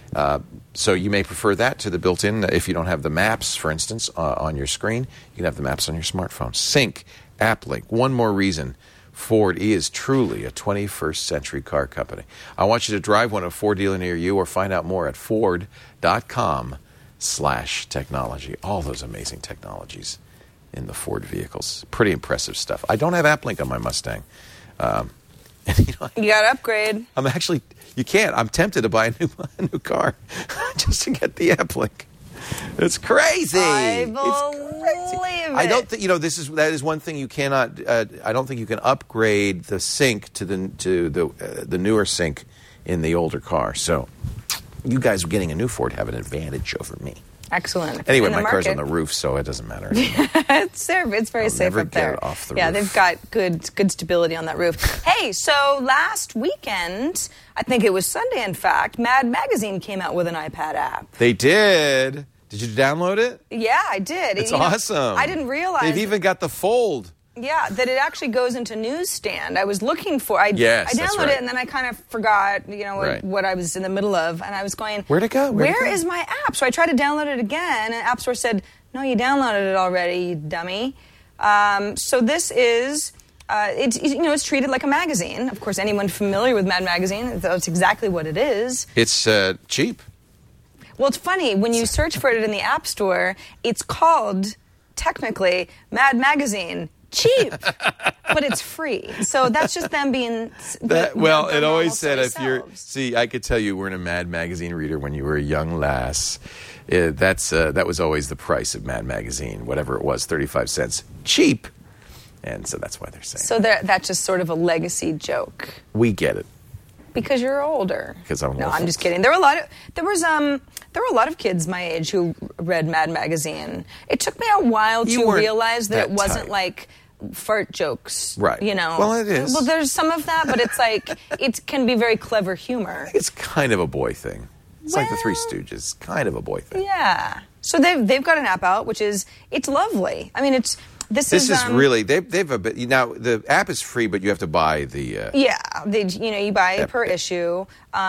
So you may prefer that to the built-in. If you don't have the maps, for instance, on your screen, you can have the maps on your smartphone. Sync, AppLink. One more reason Ford is truly a 21st century car company. I want you to drive one at a Ford dealer near you or find out more at Ford.com/technology. All those amazing technologies in the Ford vehicles. Pretty impressive stuff. I don't have AppLink on my Mustang. You got to upgrade. You can't. I'm tempted to buy a new car just to get the AppLink. It's crazy. I believe it. I don't think that is one thing you cannot. I don't think you can upgrade the Sync to the newer Sync in the older car. So you guys getting a new Ford have an advantage over me. Excellent. Anyway, my car's on the roof, so it doesn't matter. It's very safe up there. It off the roof. They've got good stability on that roof. Hey, so last weekend, I think it was Sunday, in fact, Mad Magazine came out with an iPad app. They did. Did you download it? Yeah, I did. It's awesome. I didn't realize. They've even got the fold. Yeah, that it actually goes into Newsstand. I was looking for. I downloaded it and then I kind of forgot, what I was in the middle of, and I was going, where'd it go? Where is my app? So I tried to download it again, and App Store said, no, you downloaded it already, you dummy. So this is. It's treated like a magazine. Of course, anyone familiar with Mad Magazine, that's exactly what it is. It's cheap. Well, it's funny when you search for it in the App Store. It's called technically Mad Magazine. Cheap, but it's free. So that's just them being. It always said I could tell you weren't a Mad Magazine reader when you were a young lass. That was always the price of Mad Magazine, whatever it was, 35 cents, cheap, and so that's why they're saying. So that's just sort of a legacy joke. We get it because you're older. Because I'm. No, I'm just kidding. There were a lot of kids my age who read Mad Magazine. It took me a while to realize that it wasn't like fart jokes, right? Well, it is. Well, there's some of that, but it's like it can be very clever humor. It's kind of a boy thing. It's like the Three Stooges, kind of a boy thing. Yeah. So they've got an app out, it's lovely. I mean, This is really they've a bit now. The app is free, but you have to buy the. You buy per issue.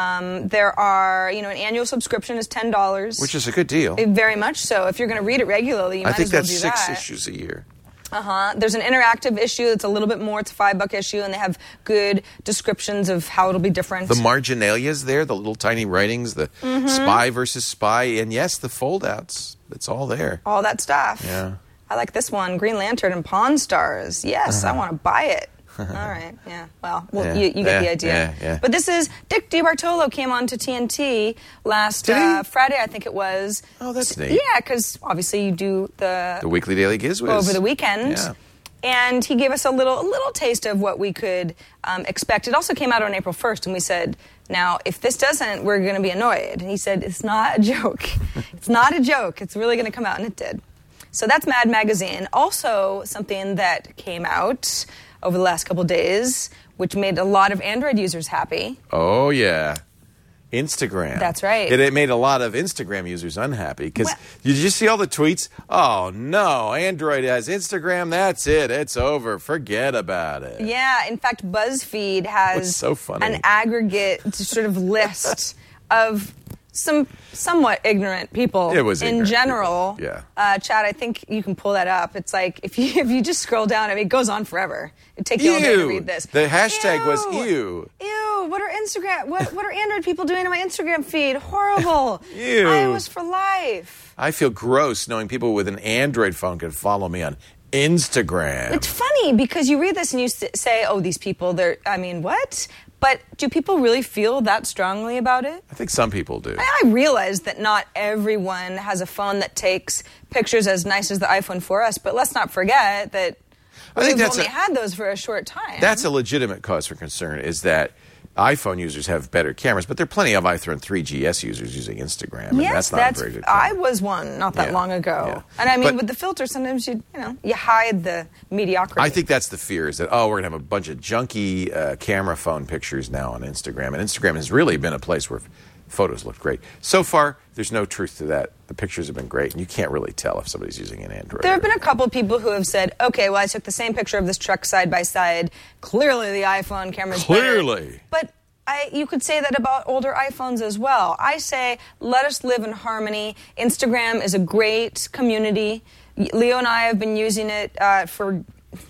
There are an annual subscription is $10, which is a good deal. Very much so. If you're going to read it regularly, you might as well do that. I think that's 6 issues a year. There's an interactive issue that's a little bit more. It's a $5 issue, and they have good descriptions of how it'll be different. The marginalia's there, the little tiny writings, the spy versus spy, and yes, the foldouts. It's all there. All that stuff. Yeah. I like this one, Green Lantern and Pawn Stars. Yes, I want to buy it. All right, yeah. Well, you get the idea. Yeah. But this is Dick DiBartolo came on to TNT last Friday, I think it was. Oh, that's neat. Yeah, because obviously you do the Weekly Daily Gizwiz over the weekend. Yeah. And he gave us a little taste of what we could expect. It also came out on April 1st, and we said, now, if this doesn't, we're going to be annoyed. And he said, it's not a joke. It's not a joke. It's really going to come out, and it did. So that's Mad Magazine. Also, something that came out over the last couple days, which made a lot of Android users happy. Oh, yeah. Instagram. That's right. It made a lot of Instagram users unhappy because did you see all the tweets? Oh, no, Android has Instagram. That's it. It's over. Forget about it. Yeah. In fact, BuzzFeed has so funny. an aggregate sort of list of some somewhat ignorant people in general. People. Yeah. Chad, I think you can pull that up. It's like if you just scroll down, it goes on forever. It'd take you all day to read this. The hashtag was ew. Ew. What are Android people doing on my Instagram feed? Horrible. Ew. iOS for life. I feel gross knowing people with an Android phone can follow me on Instagram. It's funny because you read this and you say, oh, these people, what? But do people really feel that strongly about it? I think some people do. I realize that not everyone has a phone that takes pictures as nice as the iPhone 4S, but let's not forget that we've only had those for a short time. That's a legitimate cause for concern, is that iPhone users have better cameras, but there are plenty of iPhone 3GS users using Instagram, and that's not a very good camera. I was one not that long ago. Yeah. And with the filter, sometimes you hide the mediocrity. I think that's the fear, is that, we're going to have a bunch of junky camera phone pictures now on Instagram, and Instagram has really been a place where photos look great. So far, there's no truth to that. The pictures have been great, and you can't really tell if somebody's using an Android. There have been a couple people who have said, okay, well, I took the same picture of this truck side by side. Clearly, the iPhone camera's better. But you could say that about older iPhones as well. I say, let us live in harmony. Instagram is a great community. Leo and I have been using it for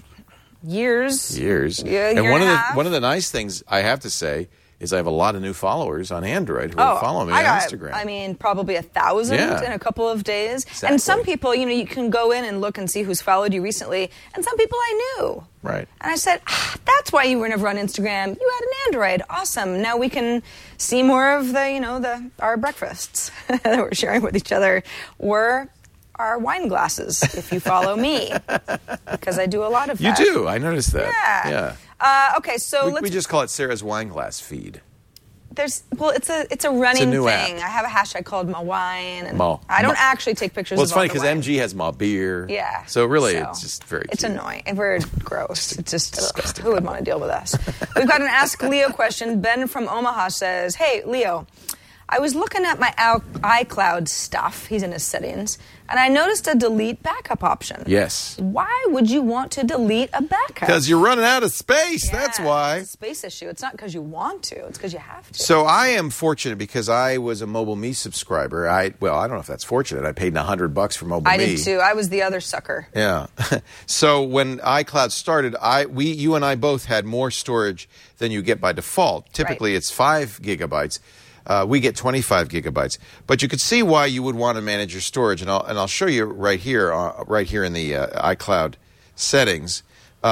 years. And one of the nice things I have to say is I have a lot of new followers on Android who follow me on Instagram. Probably 1,000 in a couple of days. Exactly. And some people, you can go in and look and see who's followed you recently. And some people I knew. Right. And I said, that's why you were never on Instagram. You had an Android. Awesome. Now we can see more of our breakfasts that we're sharing with each other, or our wine glasses, if you follow me. Because I do a lot of that. You do. I noticed that. Yeah. Okay, so we just call it Sarah's Wine Glass feed. It's a running new thing. app. I have a hashtag called Ma Wine, and Ma. I don't actually take pictures. Well, it's of all funny the because wine. MG has Ma Beer. Yeah. So really, it's just very cute. It's annoying and very gross. It's just disgusting. Who would want to deal with us? We've got an Ask Leo question. Ben from Omaha says, "Hey, Leo, I was looking at my iCloud stuff. He's in his settings, and I noticed a delete backup option. Yes. Why would you want to delete a backup? Because you're running out of space. Yeah, that's why. It's a space issue. It's not because you want to. It's because you have to. So I am fortunate because I was a Mobile Me subscriber. I don't know if that's fortunate. I paid $100 for Mobile Me. I did too. I was the other sucker. Yeah. So when iCloud started, you and I both had more storage than you get by default. Typically, it's 5 gigabytes. We get 25 gigabytes, but you could see why you would want to manage your storage, and I'll show you right here in the iCloud settings.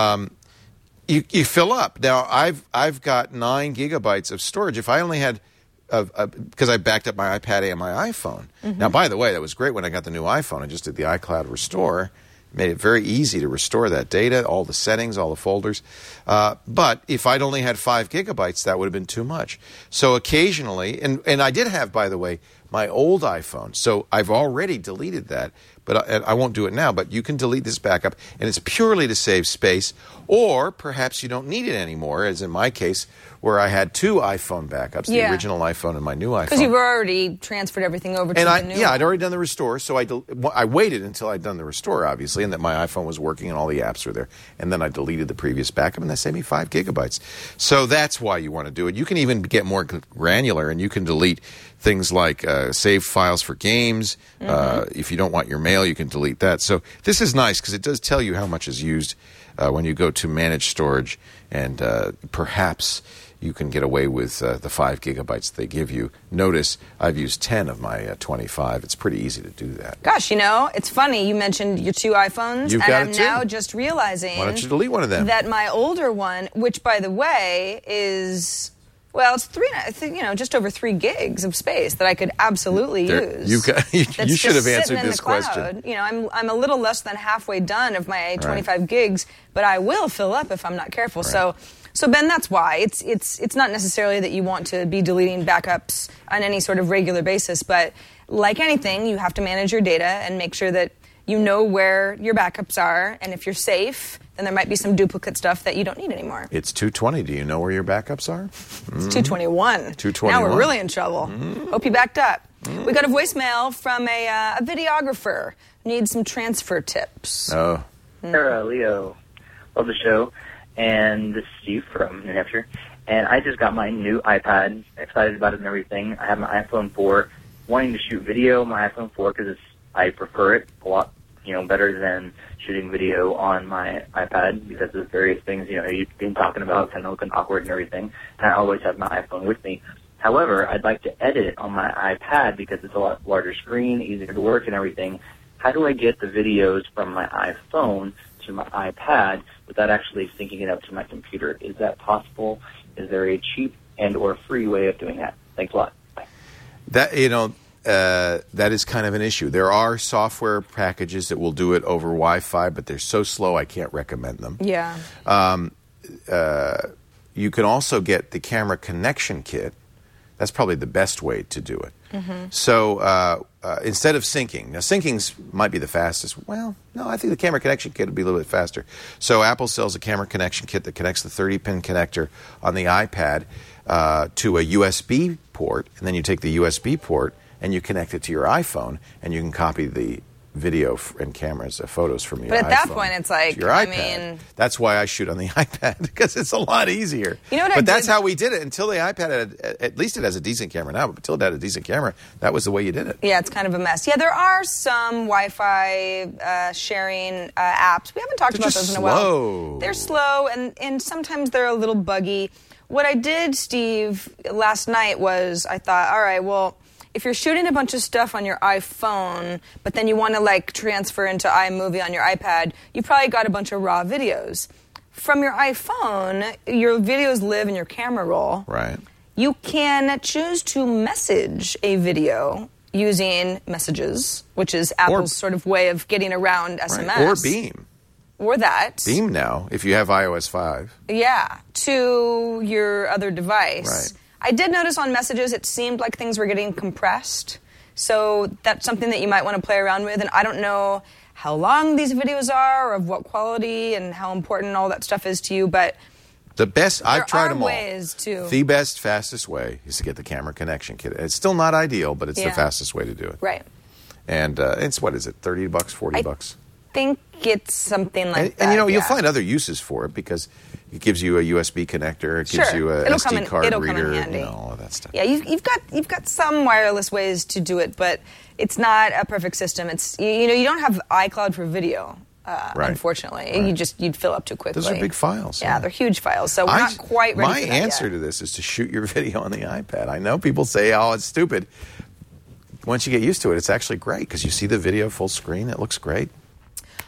You fill up. Now I've got 9 gigabytes of storage. If I only had, because I backed up my iPad and my iPhone. Mm-hmm. Now, by the way, that was great when I got the new iPhone. I just did the iCloud restore. Made it very easy to restore that data, all the settings, all the folders. But if I'd only had 5 gigabytes, that would have been too much. So occasionally, and I did have, by the way, my old iPhone. So I've already deleted that, but I won't do it now. But you can delete this backup, and it's purely to save space. Or perhaps you don't need it anymore, as in my case, where I had 2 iPhone backups, the original iPhone and my new iPhone. Because you've already transferred everything over to the new one. I'd already done the restore, so I waited until I'd done the restore, obviously, and that my iPhone was working and all the apps were there. And then I deleted the previous backup, and that saved me 5 gigabytes. So that's why you want to do it. You can even get more granular, and you can delete things like saved files for games. If you don't want your mail, you can delete that. So this is nice because it does tell you how much is used when you go to manage storage, and perhaps you can get away with the 5 gigabytes they give you. Notice I've used 10 of my 25. It's pretty easy to do that. Gosh, it's funny. You mentioned your 2 iPhones, You've and got I'm it too. now just realizing Why don't you delete one of them? that my older one, which by the way is... Well, it's just over 3 gigs of space that I could absolutely use. You should have answered this question. I'm a little less than halfway done of my 25 gigs, but I will fill up if I'm not careful. Right. So Ben, that's why it's not necessarily that you want to be deleting backups on any sort of regular basis, but like anything, you have to manage your data and make sure that you know where your backups are, and if you're safe, then there might be some duplicate stuff that you don't need anymore. It's 2:20. Do you know where your backups are? It's 2:21. 2:21. Now we're really in trouble. Hope you backed up. We got a voicemail from a videographer. Needs some transfer tips. Oh. Sarah, Leo, love the show. And this is Steve from New Hampshire. And I just got my new iPad, excited about it and everything. I have my iPhone 4, wanting to shoot video on my iPhone 4 because I prefer it a lot, better than shooting video on my iPad because of various things, you've been talking about, kind of looking awkward and everything. And I always have my iPhone with me. However, I'd like to edit it on my iPad because it's a lot larger screen, easier to work and everything. How do I get the videos from my iPhone to my iPad without actually syncing it up to my computer? Is that possible? Is there a cheap and or free way of doing that? Thanks a lot. Bye. That is kind of an issue. There are software packages that will do it over Wi-Fi, but they're so slow I can't recommend them. Yeah. You can also get the camera connection kit. That's probably the best way to do it. So instead of syncing, now syncing might be the fastest. Well, no, I think the camera connection kit would be a little bit faster. So Apple sells a camera connection kit that connects the 30-pin connector on the iPad to a USB port, and then you take the USB port and you connect it to your iPhone, and you can copy the video and cameras, photos from your iPhone. But at that point, it's like, your iPad. That's why I shoot on the iPad, because it's a lot easier. But that's how we did it until the iPad had, at least it has a decent camera now, but until it had a decent camera, that was the way you did it. Yeah, it's kind of a mess. Yeah, there are some Wi-Fi sharing apps. We haven't talked about those in a while. They're slow, and sometimes they're a little buggy. What I did, Steve, last night was I thought, all right, well, if you're shooting a bunch of stuff on your iPhone, but then you want to transfer into iMovie on your iPad, you probably got a bunch of raw videos. From your iPhone, your videos live in your camera roll. Right. You can choose to message a video using Messages, which is Apple's sort of way of getting around SMS. Right. Or Beam. Or that. Beam now, if you have iOS 5. Yeah, to your other device. Right. I did notice on Messages it seemed like things were getting compressed. So that's something that you might want to play around with. And I don't know how long these videos are or of what quality and how important all that stuff is to you, but the best, I've tried them all. Ways to... The best, fastest way is to get the camera connection kit. It's still not ideal, but it's the fastest way to do it. Right. And it's, what is it, $30, $40? I think it's something like that. And you'll find other uses for it because it gives you a USB connector, it gives you a SD card reader, all of that stuff. Yeah, you've got some wireless ways to do it, but it's not a perfect system. It's you don't have iCloud for video, unfortunately. Right. You'd fill up too quickly. Those are big files. Yeah, they're huge files. So we're not quite ready for that My answer to this is to shoot your video on the iPad. I know people say, "Oh, it's stupid." Once you get used to it, it's actually great because you see the video full screen. It looks great.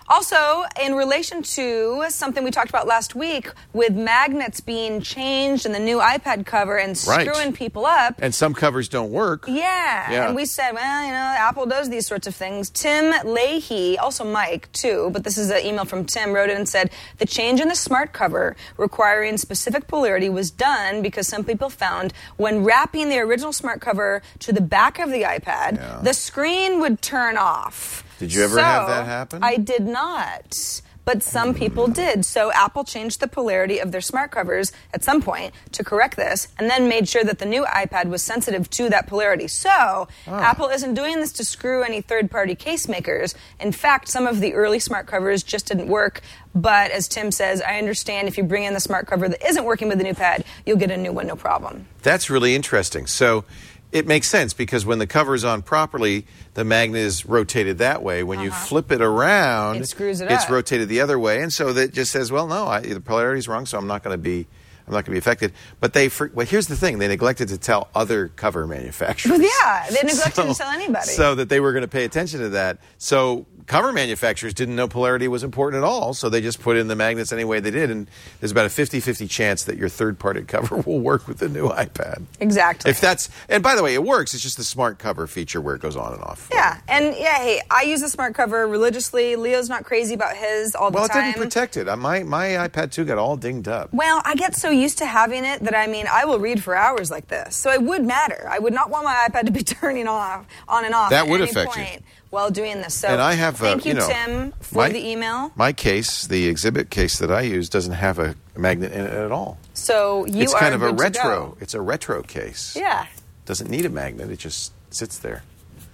Also, in relation to something we talked about last week with magnets being changed in the new iPad cover and screwing people up. And some covers don't work. Yeah. And we said, well, Apple does these sorts of things. Tim Leahy, also Mike, too, but this is an email from Tim, wrote in and said, the change in the smart cover requiring specific polarity was done because some people found when wrapping the original smart cover to the back of the iPad, the screen would turn off. Did you ever have that happen? I did not, but some people did. So Apple changed the polarity of their smart covers at some point to correct this, and then made sure that the new iPad was sensitive to that polarity. So Apple isn't doing this to screw any third-party case makers. In fact, some of the early smart covers just didn't work. But as Tim says, I understand if you bring in the smart cover that isn't working with the new pad, you'll get a new one, no problem. That's really interesting. So it makes sense because when the cover is on properly, the magnet is rotated that way. When you flip it around, it screws it it's up. rotated the other way, and so that just says, well, no, the polarity is wrong, so I'm not going to be affected. But here's the thing: they neglected to tell other cover manufacturers. Well, yeah, they neglected to tell anybody. So that they were going to pay attention to that. So cover manufacturers didn't know polarity was important at all, so they just put in the magnets any way they did, and there's about a 50-50 chance that your third-party cover will work with the new iPad. Exactly. And by the way, it works. It's just the smart cover feature where it goes on and off. Yeah, and hey, I use the smart cover religiously. Leo's not crazy about his all the time. Well, it didn't protect it. My iPad 2 got all dinged up. Well, I get so used to having it that, I will read for hours like this. So it would matter. I would not want my iPad to be turning on and off that would at any affect point you while doing this. So and I have, thank you, Tim, for the email. My case, the exhibit case that I use, doesn't have a magnet in it at all. So it's kind of good a retro. to go. It's a retro case. Yeah. Doesn't need a magnet. It just sits there.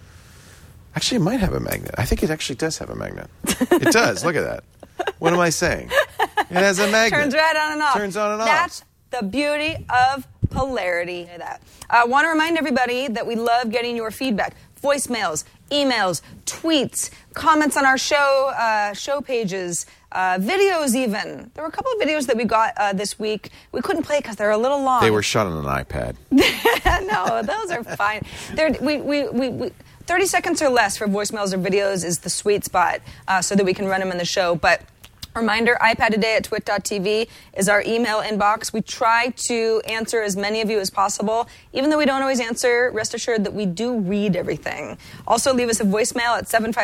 Actually, it might have a magnet. I think it actually does have a magnet. It does. Look at that. What am I saying? It has a magnet. Turns right on and off. Turns on and off. That's the beauty of polarity. I want to remind everybody that we love getting your feedback. Voicemails, emails, tweets, comments on our show pages, videos even. There were a couple of videos that we got this week. We couldn't play because they're a little long. They were shot on an iPad. No, those are fine. 30 seconds or less for voicemails or videos is the sweet spot so that we can run them in the show. But reminder, iPad Today at twit.tv is our email inbox. We try to answer as many of you as possible. Even though we don't always answer, rest assured that we do read everything. Also, leave us a voicemail at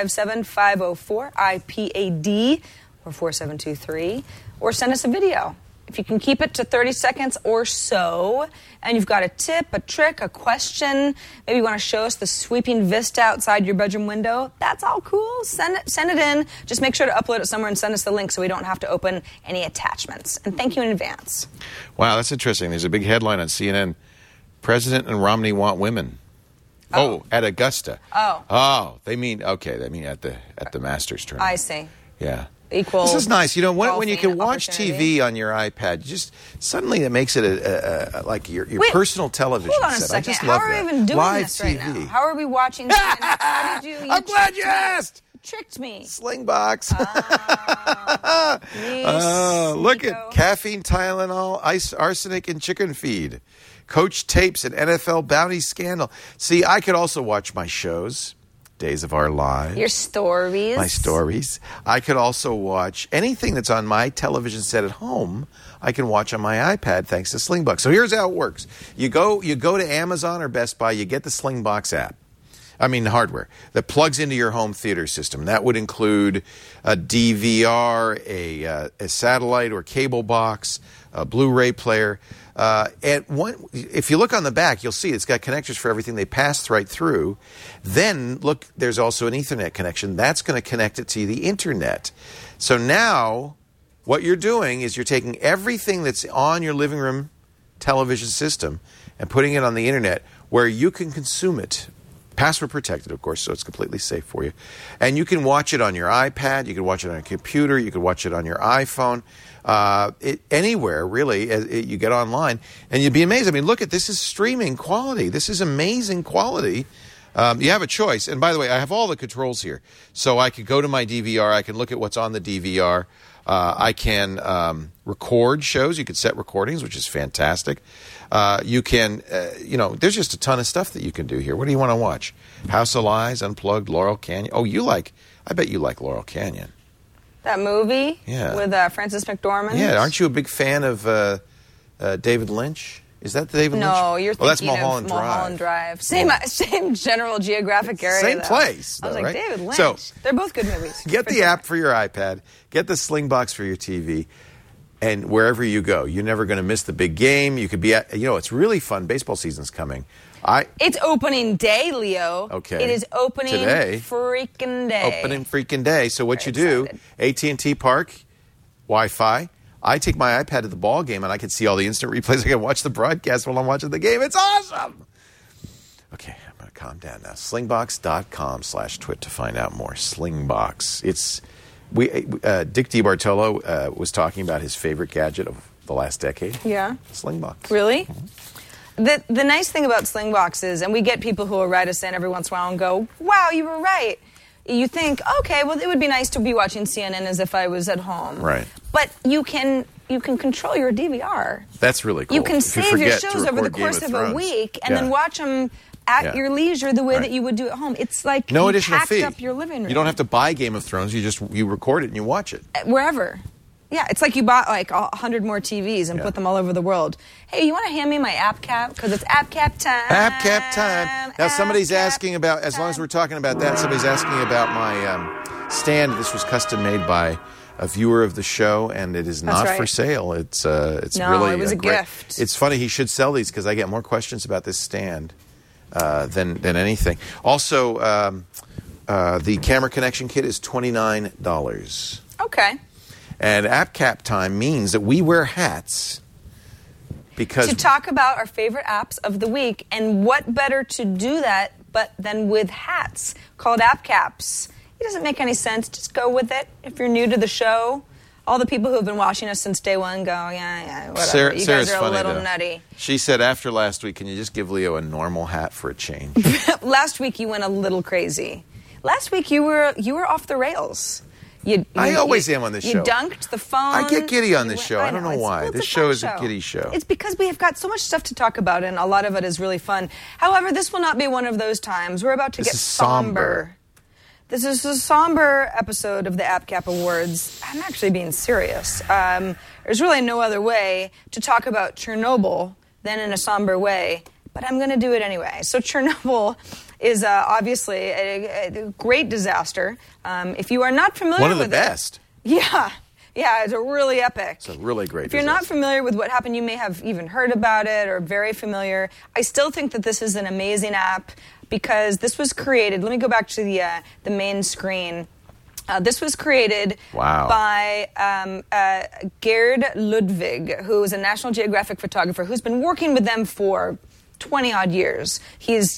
757-504-IPAD or 4723, or send us a video. If you can keep it to 30 seconds or so, and you've got a tip, a trick, a question, maybe you want to show us the sweeping vista outside your bedroom window, that's all cool. Send it in. Just make sure to upload it somewhere and send us the link so we don't have to open any attachments. And thank you in advance. Wow, that's interesting. There's a big headline on CNN. President and Romney want women. Oh, at Augusta. Oh. They mean at the Masters tournament. I see. Yeah. Equal. This is nice. When you can watch opportunity. TV on your iPad, just suddenly it makes it like your personal television Hold on a set. second. I just How love are that. we even doing Live this TV. right now? How are we watching CNN? How did you I'm glad you asked. Tricked me. Slingbox. Me, Look at caffeine, Tylenol, arsenic, and chicken feed. Coach tapes and NFL bounty scandal. See, I could also watch my shows. Days of Our Lives. Your stories. My stories. I could also watch anything that's on my television set at home. I can watch on my iPad thanks to Slingbox. So here's how it works. You go to Amazon or Best Buy, you get the Slingbox app. Hardware that plugs into your home theater system. That would include a DVR, a satellite or cable box, a Blu-ray player. If you look on the back, you'll see it's got connectors for everything. They pass right through. Then, look, there's also an Ethernet connection. That's going to connect it to the Internet. So now what you're doing is you're taking everything that's on your living room television system and putting it on the Internet where you can consume it. Password protected, of course, so it's completely safe for you. And you can watch it on your iPad, you can watch it on a computer, you can watch it on your iPhone, anywhere, really, you get online. And you'd be amazed. Look at this is streaming quality. This is amazing quality. You have a choice. And by the way, I have all the controls here. So I could go to my DVR, I can look at what's on the DVR. I can record shows. You could set recordings, which is fantastic. You can, there's just a ton of stuff that you can do here. What do you want to watch? House of Lies, Unplugged, Laurel Canyon. Oh, I bet you like Laurel Canyon. That movie Yeah. with Frances McDormand? Yeah, aren't you a big fan of David Lynch? Is that David Lynch? No, you're thinking that's of Mulholland Mulholland Drive. Drive. Same general geographic area. Same though. place, I was though, like, right? David Lynch. So, they're both good movies. Get the app for your iPad. Get the Slingbox for your TV. And wherever you go, you're never going to miss the big game. You could be at, it's really fun. Baseball season's coming. It's opening day, Leo. Okay. It is opening Today. freaking day. Opening freaking day. So what Very you excited. do, AT&T Park, Wi-Fi. I take my iPad to the ball game, and I can see all the instant replays. I can watch the broadcast while I'm watching the game. It's awesome. Okay, I'm going to calm down now. Slingbox.com/twit to find out more. Slingbox. It's Dick DiBartolo was talking about his favorite gadget of the last decade. Yeah. Slingbox. Really? The nice thing about Slingbox is, and we get people who will write us in every once in a while and go, wow, you were right. You think, okay, well, it would be nice to be watching CNN as if I was at home. Right. But you can control your DVR. That's really cool. You can If you save your forget to shows over the record Game course of a Thrones. week and Yeah. then watch them at your leisure the way Right. that you would do at home. It's like No you additional packed fee. up your living room. You don't have to buy Game of Thrones. You record it and you watch it. Wherever. Yeah, it's like you bought like 100 more TVs and Yeah. put them all over the world. Hey, you want to hand me my app cap? Because it's app cap time. App cap time. Now, somebody's App cap asking about, as long as we're talking about that, somebody's asking about my stand. This was custom made by a viewer of the show, and it is not right. for sale. It's No, really it was a great gift. It's funny. He should sell these because I get more questions about this stand than anything. Also, the camera connection kit is $29. Okay. And app cap time means that we wear hats because To talk about our favorite apps of the week, and what better to do that but than with hats called app caps. It doesn't make any sense. Just go with it. If you're new to the show, all the people who have been watching us since day one go, yeah, whatever. You Sarah's guys are funny, a little though. nutty. She said after last week, can you just give Leo a normal hat for a change? Last week you went a little crazy. Last week you were off the rails. I always am on this show. You dunked the phone. I get giddy on You this went- show. I don't know why. Well, it's This a show fun is a giddy show. It's because we have got so much stuff to talk about, and a lot of it is really fun. However, this will not be one of those times. We're about to This get is somber. This is a somber episode of the App Cap Awards. I'm actually being serious. There's really no other way to talk about Chernobyl than in a somber way, but I'm going to do it anyway. So Chernobyl is obviously a great disaster. If you are not familiar One of with the it, best. yeah, it's a really epic. It's a really great If you're not disaster. familiar with what happened, you may have even heard about it or very familiar. I still think that this is an amazing app because this was created. Let me go back to the main screen. This was created Wow. by Gerd Ludwig, who is a National Geographic photographer who's been working with them for 20-odd years. He's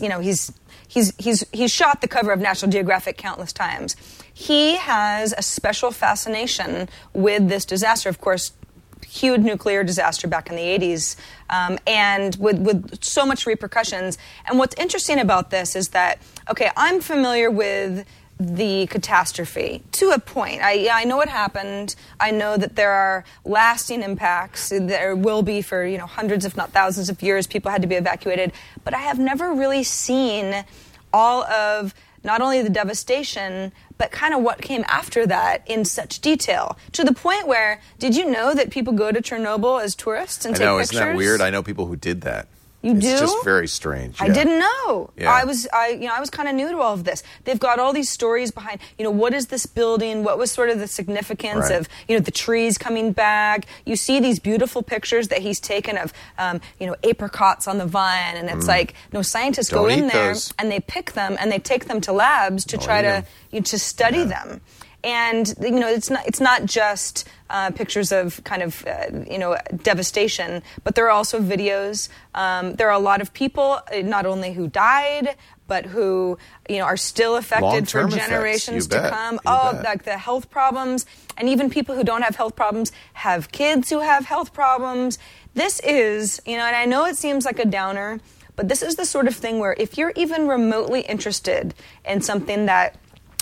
shot the cover of National Geographic countless times. He has a special fascination with this disaster. Of course, huge nuclear disaster back in the 80s, and with so much repercussions. And what's interesting about this is that, okay, I'm familiar with the catastrophe to a point. I know what happened. I know that there are lasting impacts. There will be for hundreds, if not thousands of years. People had to be evacuated. But I have never really seen all of not only the devastation, but kind of what came after that in such detail. To the point where, did you know that people go to Chernobyl as tourists and I take know, pictures? isn't that weird? I know people who did that. You it's do? It's just very strange. I yeah. didn't know. Yeah. I was kind of new to all of this. They've got all these stories behind, what is this building? What was sort of the significance Right. of, the trees coming back? You see these beautiful pictures that he's taken of, apricots on the vine, and it's like, scientists go Don't in eat there those. and they pick them and they take them to labs to try to study them. And it's not just pictures of kind of devastation, but there are also videos. There are a lot of people, not only who died, but who are still affected for Long-term effects, generations you to bet, come. you bet. Like the health problems, and even people who don't have health problems have kids who have health problems. This is, and I know it seems like a downer, but this is the sort of thing where if you're even remotely interested in something that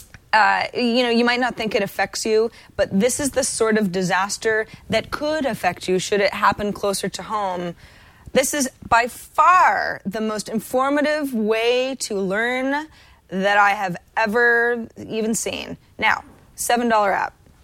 you might not think it affects you, but this is the sort of disaster that could affect you should it happen closer to home. This is by far the most informative way to learn that I have ever even seen. Now, $7 app.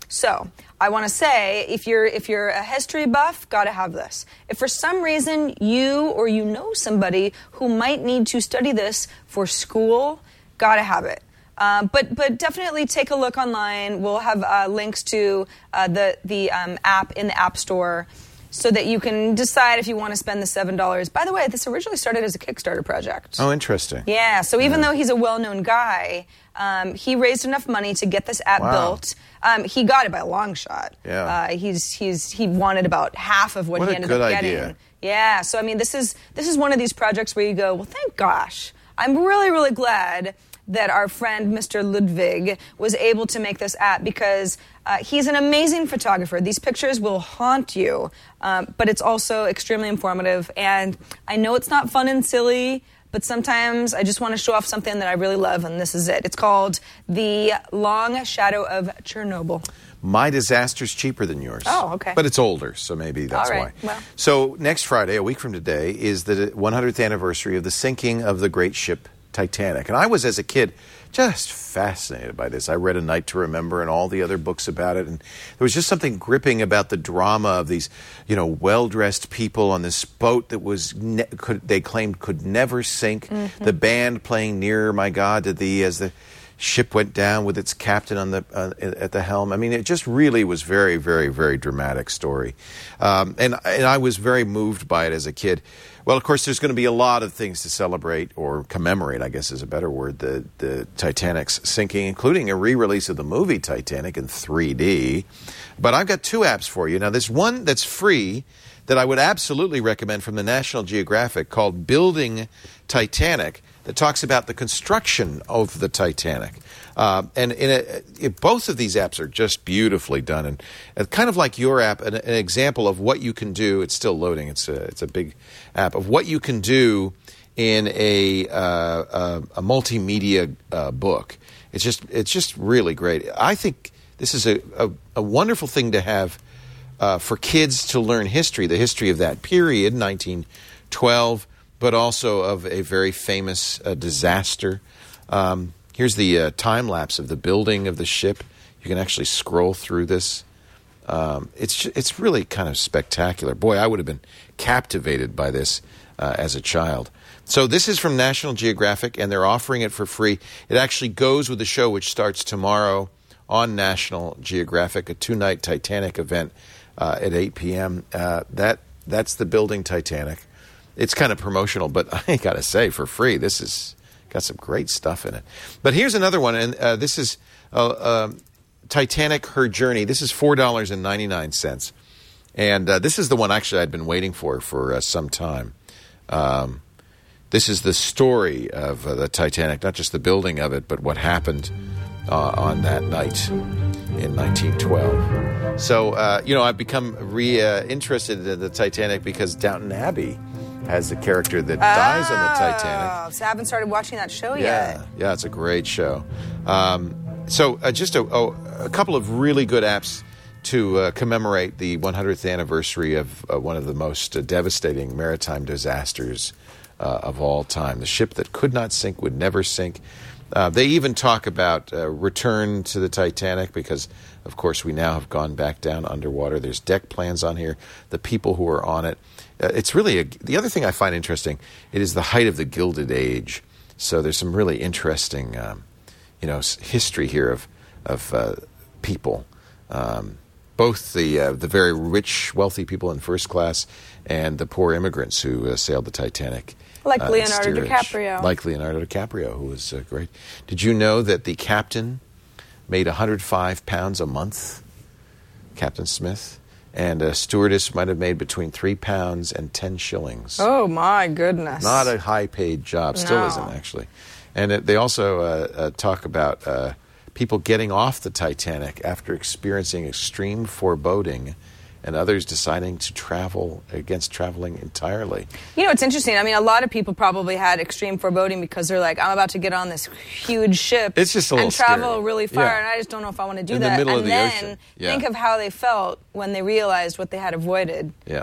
So I want to say, if you're a history buff, got to have this. If for some reason you know somebody who might need to study this for school, got to have it. But definitely take a look online. We'll have links to the app in the App Store so that you can decide if you want to spend the $7. By the way, this originally started as a Kickstarter project. Oh, interesting. Yeah, so even though he's a well-known guy, he raised enough money to get this app built. He got it by a long shot. Yeah. He wanted about half of what he ended up getting. Idea. Yeah, so I mean, this is one of these projects where you go, well, thank gosh. I'm really, really glad that our friend Mr. Ludwig was able to make this app, because he's an amazing photographer. These pictures will haunt you, but it's also extremely informative. And I know it's not fun and silly, but sometimes I just want to show off something that I really love, and this is it. It's called The Long Shadow of Chernobyl. My disaster's cheaper than yours. Oh, okay. But it's older, so maybe that's all right. why. Well. So next Friday, a week from today, is the 100th anniversary of the sinking of the great ship Titanic. And I was, as a kid, just fascinated by this. I read A Night to Remember and all the other books about it, and there was just something gripping about the drama of these, well-dressed people on this boat that was they claimed could never sink. Mm-hmm. The band playing Nearer, My God, to Thee as the ship went down with its captain on at the helm. I mean, it just really was very, very, very dramatic story, and I was very moved by it as a kid. Well, of course, there's going to be a lot of things to celebrate, or commemorate, I guess is a better word, the Titanic's sinking, including a re-release of the movie Titanic in 3D. But I've got two apps for you. Now, there's one that's free that I would absolutely recommend from the National Geographic called Building Titanic, that talks about the construction of the Titanic. Both of these apps are just beautifully done, and kind of like your app, an example of what you can do. It's still loading. It's a big app of what you can do in a multimedia book. It's just really great. I think this is a wonderful thing to have for kids to learn history, the history of that period, 1912. But also of a very famous disaster. Here's the time-lapse of the building of the ship. You can actually scroll through this. It's really kind of spectacular. Boy, I would have been captivated by this as a child. So this is from National Geographic, and they're offering it for free. It actually goes with the show, which starts tomorrow on National Geographic, a 2-night Titanic event at 8 p.m. That's the Building Titanic. It's kind of promotional, but I got to say, for free, this has got some great stuff in it. But here's another one, and this is Titanic, Her Journey. This is $4.99. And this is the one, actually, I'd been waiting for some time. This is the story of the Titanic, not just the building of it, but what happened on that night in 1912. So, I've become interested in the Titanic because Downton Abbey has a character that dies on the Titanic. So I haven't started watching that show yet. Yeah, it's a great show. Just a couple of really good apps to commemorate the 100th anniversary of one of the most devastating maritime disasters of all time. The ship that could not sink would never sink. They even talk about return to the Titanic because, of course, we now have gone back down underwater. There's deck plans on here, the people who are on it. It's really the other thing I find interesting. It is the height of the Gilded Age, so there's some really interesting, history here of people, both the very rich, wealthy people in first class and the poor immigrants who sailed the Titanic. Like Leonardo DiCaprio. Like Leonardo DiCaprio, who was great. Did you know that the captain made 105 pounds a month, Captain Smith? And a stewardess might have made between 3 pounds and 10 shillings. Oh, my goodness. Not a high-paid job. Still isn't, actually. And they also talk about people getting off the Titanic after experiencing extreme foreboding and others deciding to travel against traveling entirely. It's interesting. I mean, a lot of people probably had extreme foreboding because they're like, I'm about to get on this huge ship it's just a little and travel scary. really far, and I just don't know if I want to do in that. The middle and of the then ocean. Think of how they felt when they realized what they had avoided. Yeah.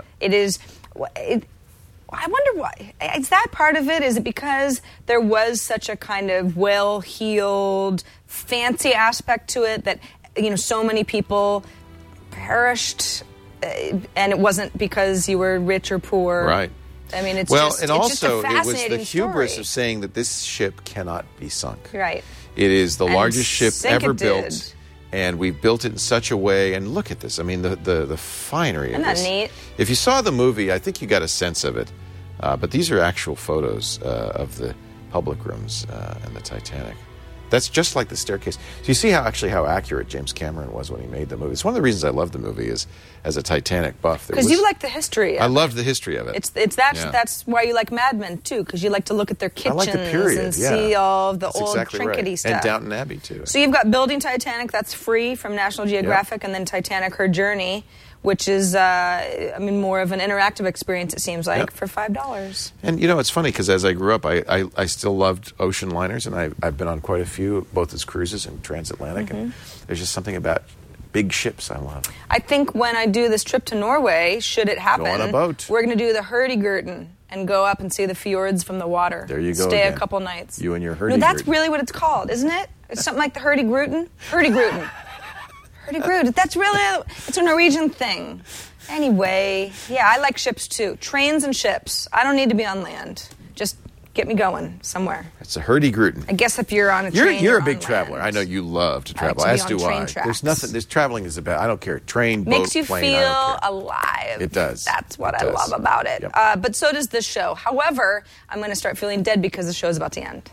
I wonder why. Is that part of it? Is it because there was such a kind of well-heeled, fancy aspect to it that so many people perished, and it wasn't because you were rich or poor. Right. I mean, it's well, just, and it's also just a it was fascinating the hubris story. of saying that this ship cannot be sunk. Right. It is the And largest ship sink ever it built, did. and we built it in such a way. And look at this. I mean, the finery Isn't of that this. neat? If you saw the movie, I think you got a sense of it. But these are actual photos of the public rooms and the Titanic. That's just like the staircase. So you see how accurate James Cameron was when he made the movie. It's one of the reasons I love the movie is as a Titanic buff. Because you like the history of I it. loved the history of it. That's why you like Mad Men too, because you like to look at their I kitchens like the period, and yeah. see all the That's old exactly trinkety right. stuff. And Downton Abbey too. So you've got Building Titanic, that's free from National Geographic, and then Titanic: Her Journey, which is more of an interactive experience, it seems like, Yep. for $5. And it's funny because as I grew up, I still loved ocean liners, and I've been on quite a few, both as cruises and transatlantic. And there's just something about big ships I love. I think when I do this trip to Norway, should it happen, Go on a boat. we're going to do the hurdy-gurten and go up and see the fjords from the water. There you go Stay again. a couple nights. You and your No, hurdy-gurten. that's really what it's called, isn't it? It's something like the hurdy-gruten. Hurdy-gruten. Hurdy-gruten. That's really, it's a Norwegian thing. Anyway, yeah, I like ships too. Trains and ships. I don't need to be on land. Just get me going somewhere. It's a hurdy-gruten. I guess if you're on a train, You're a on big land. traveler. I know you love to I like travel, to be as on do train I. tracks. There's nothing. There's traveling is about. I don't care. Train, boat, Makes you plane. I feel don't care. alive. It does. That's what It I does. love about it. Yep. But so does this show. However, I'm going to start feeling dead because the show's about to end.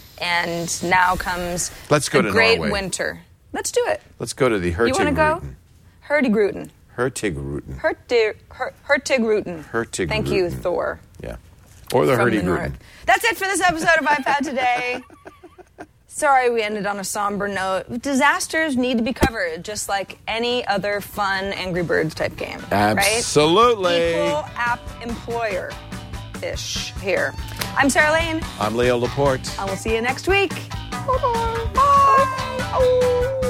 And now comes Let's go the to great Norway. winter. Let's do it. Let's go to the You want to go? Hurtigruten. Hurdy-gruten. Hurtigruten. Hurtigruten. Hurtigruten. Thank you, Thor. Yeah. Or the From the hurdy-gruten. north. That's it for this episode of iPad Today. Sorry we ended on a somber note. Disasters need to be covered, just like any other fun Angry Birds type game. Absolutely. Right? Equal app employer-ish here. I'm Sarah Lane, I'm Leo Laporte. and we'll see you next week. Bye-bye. Bye. Oh.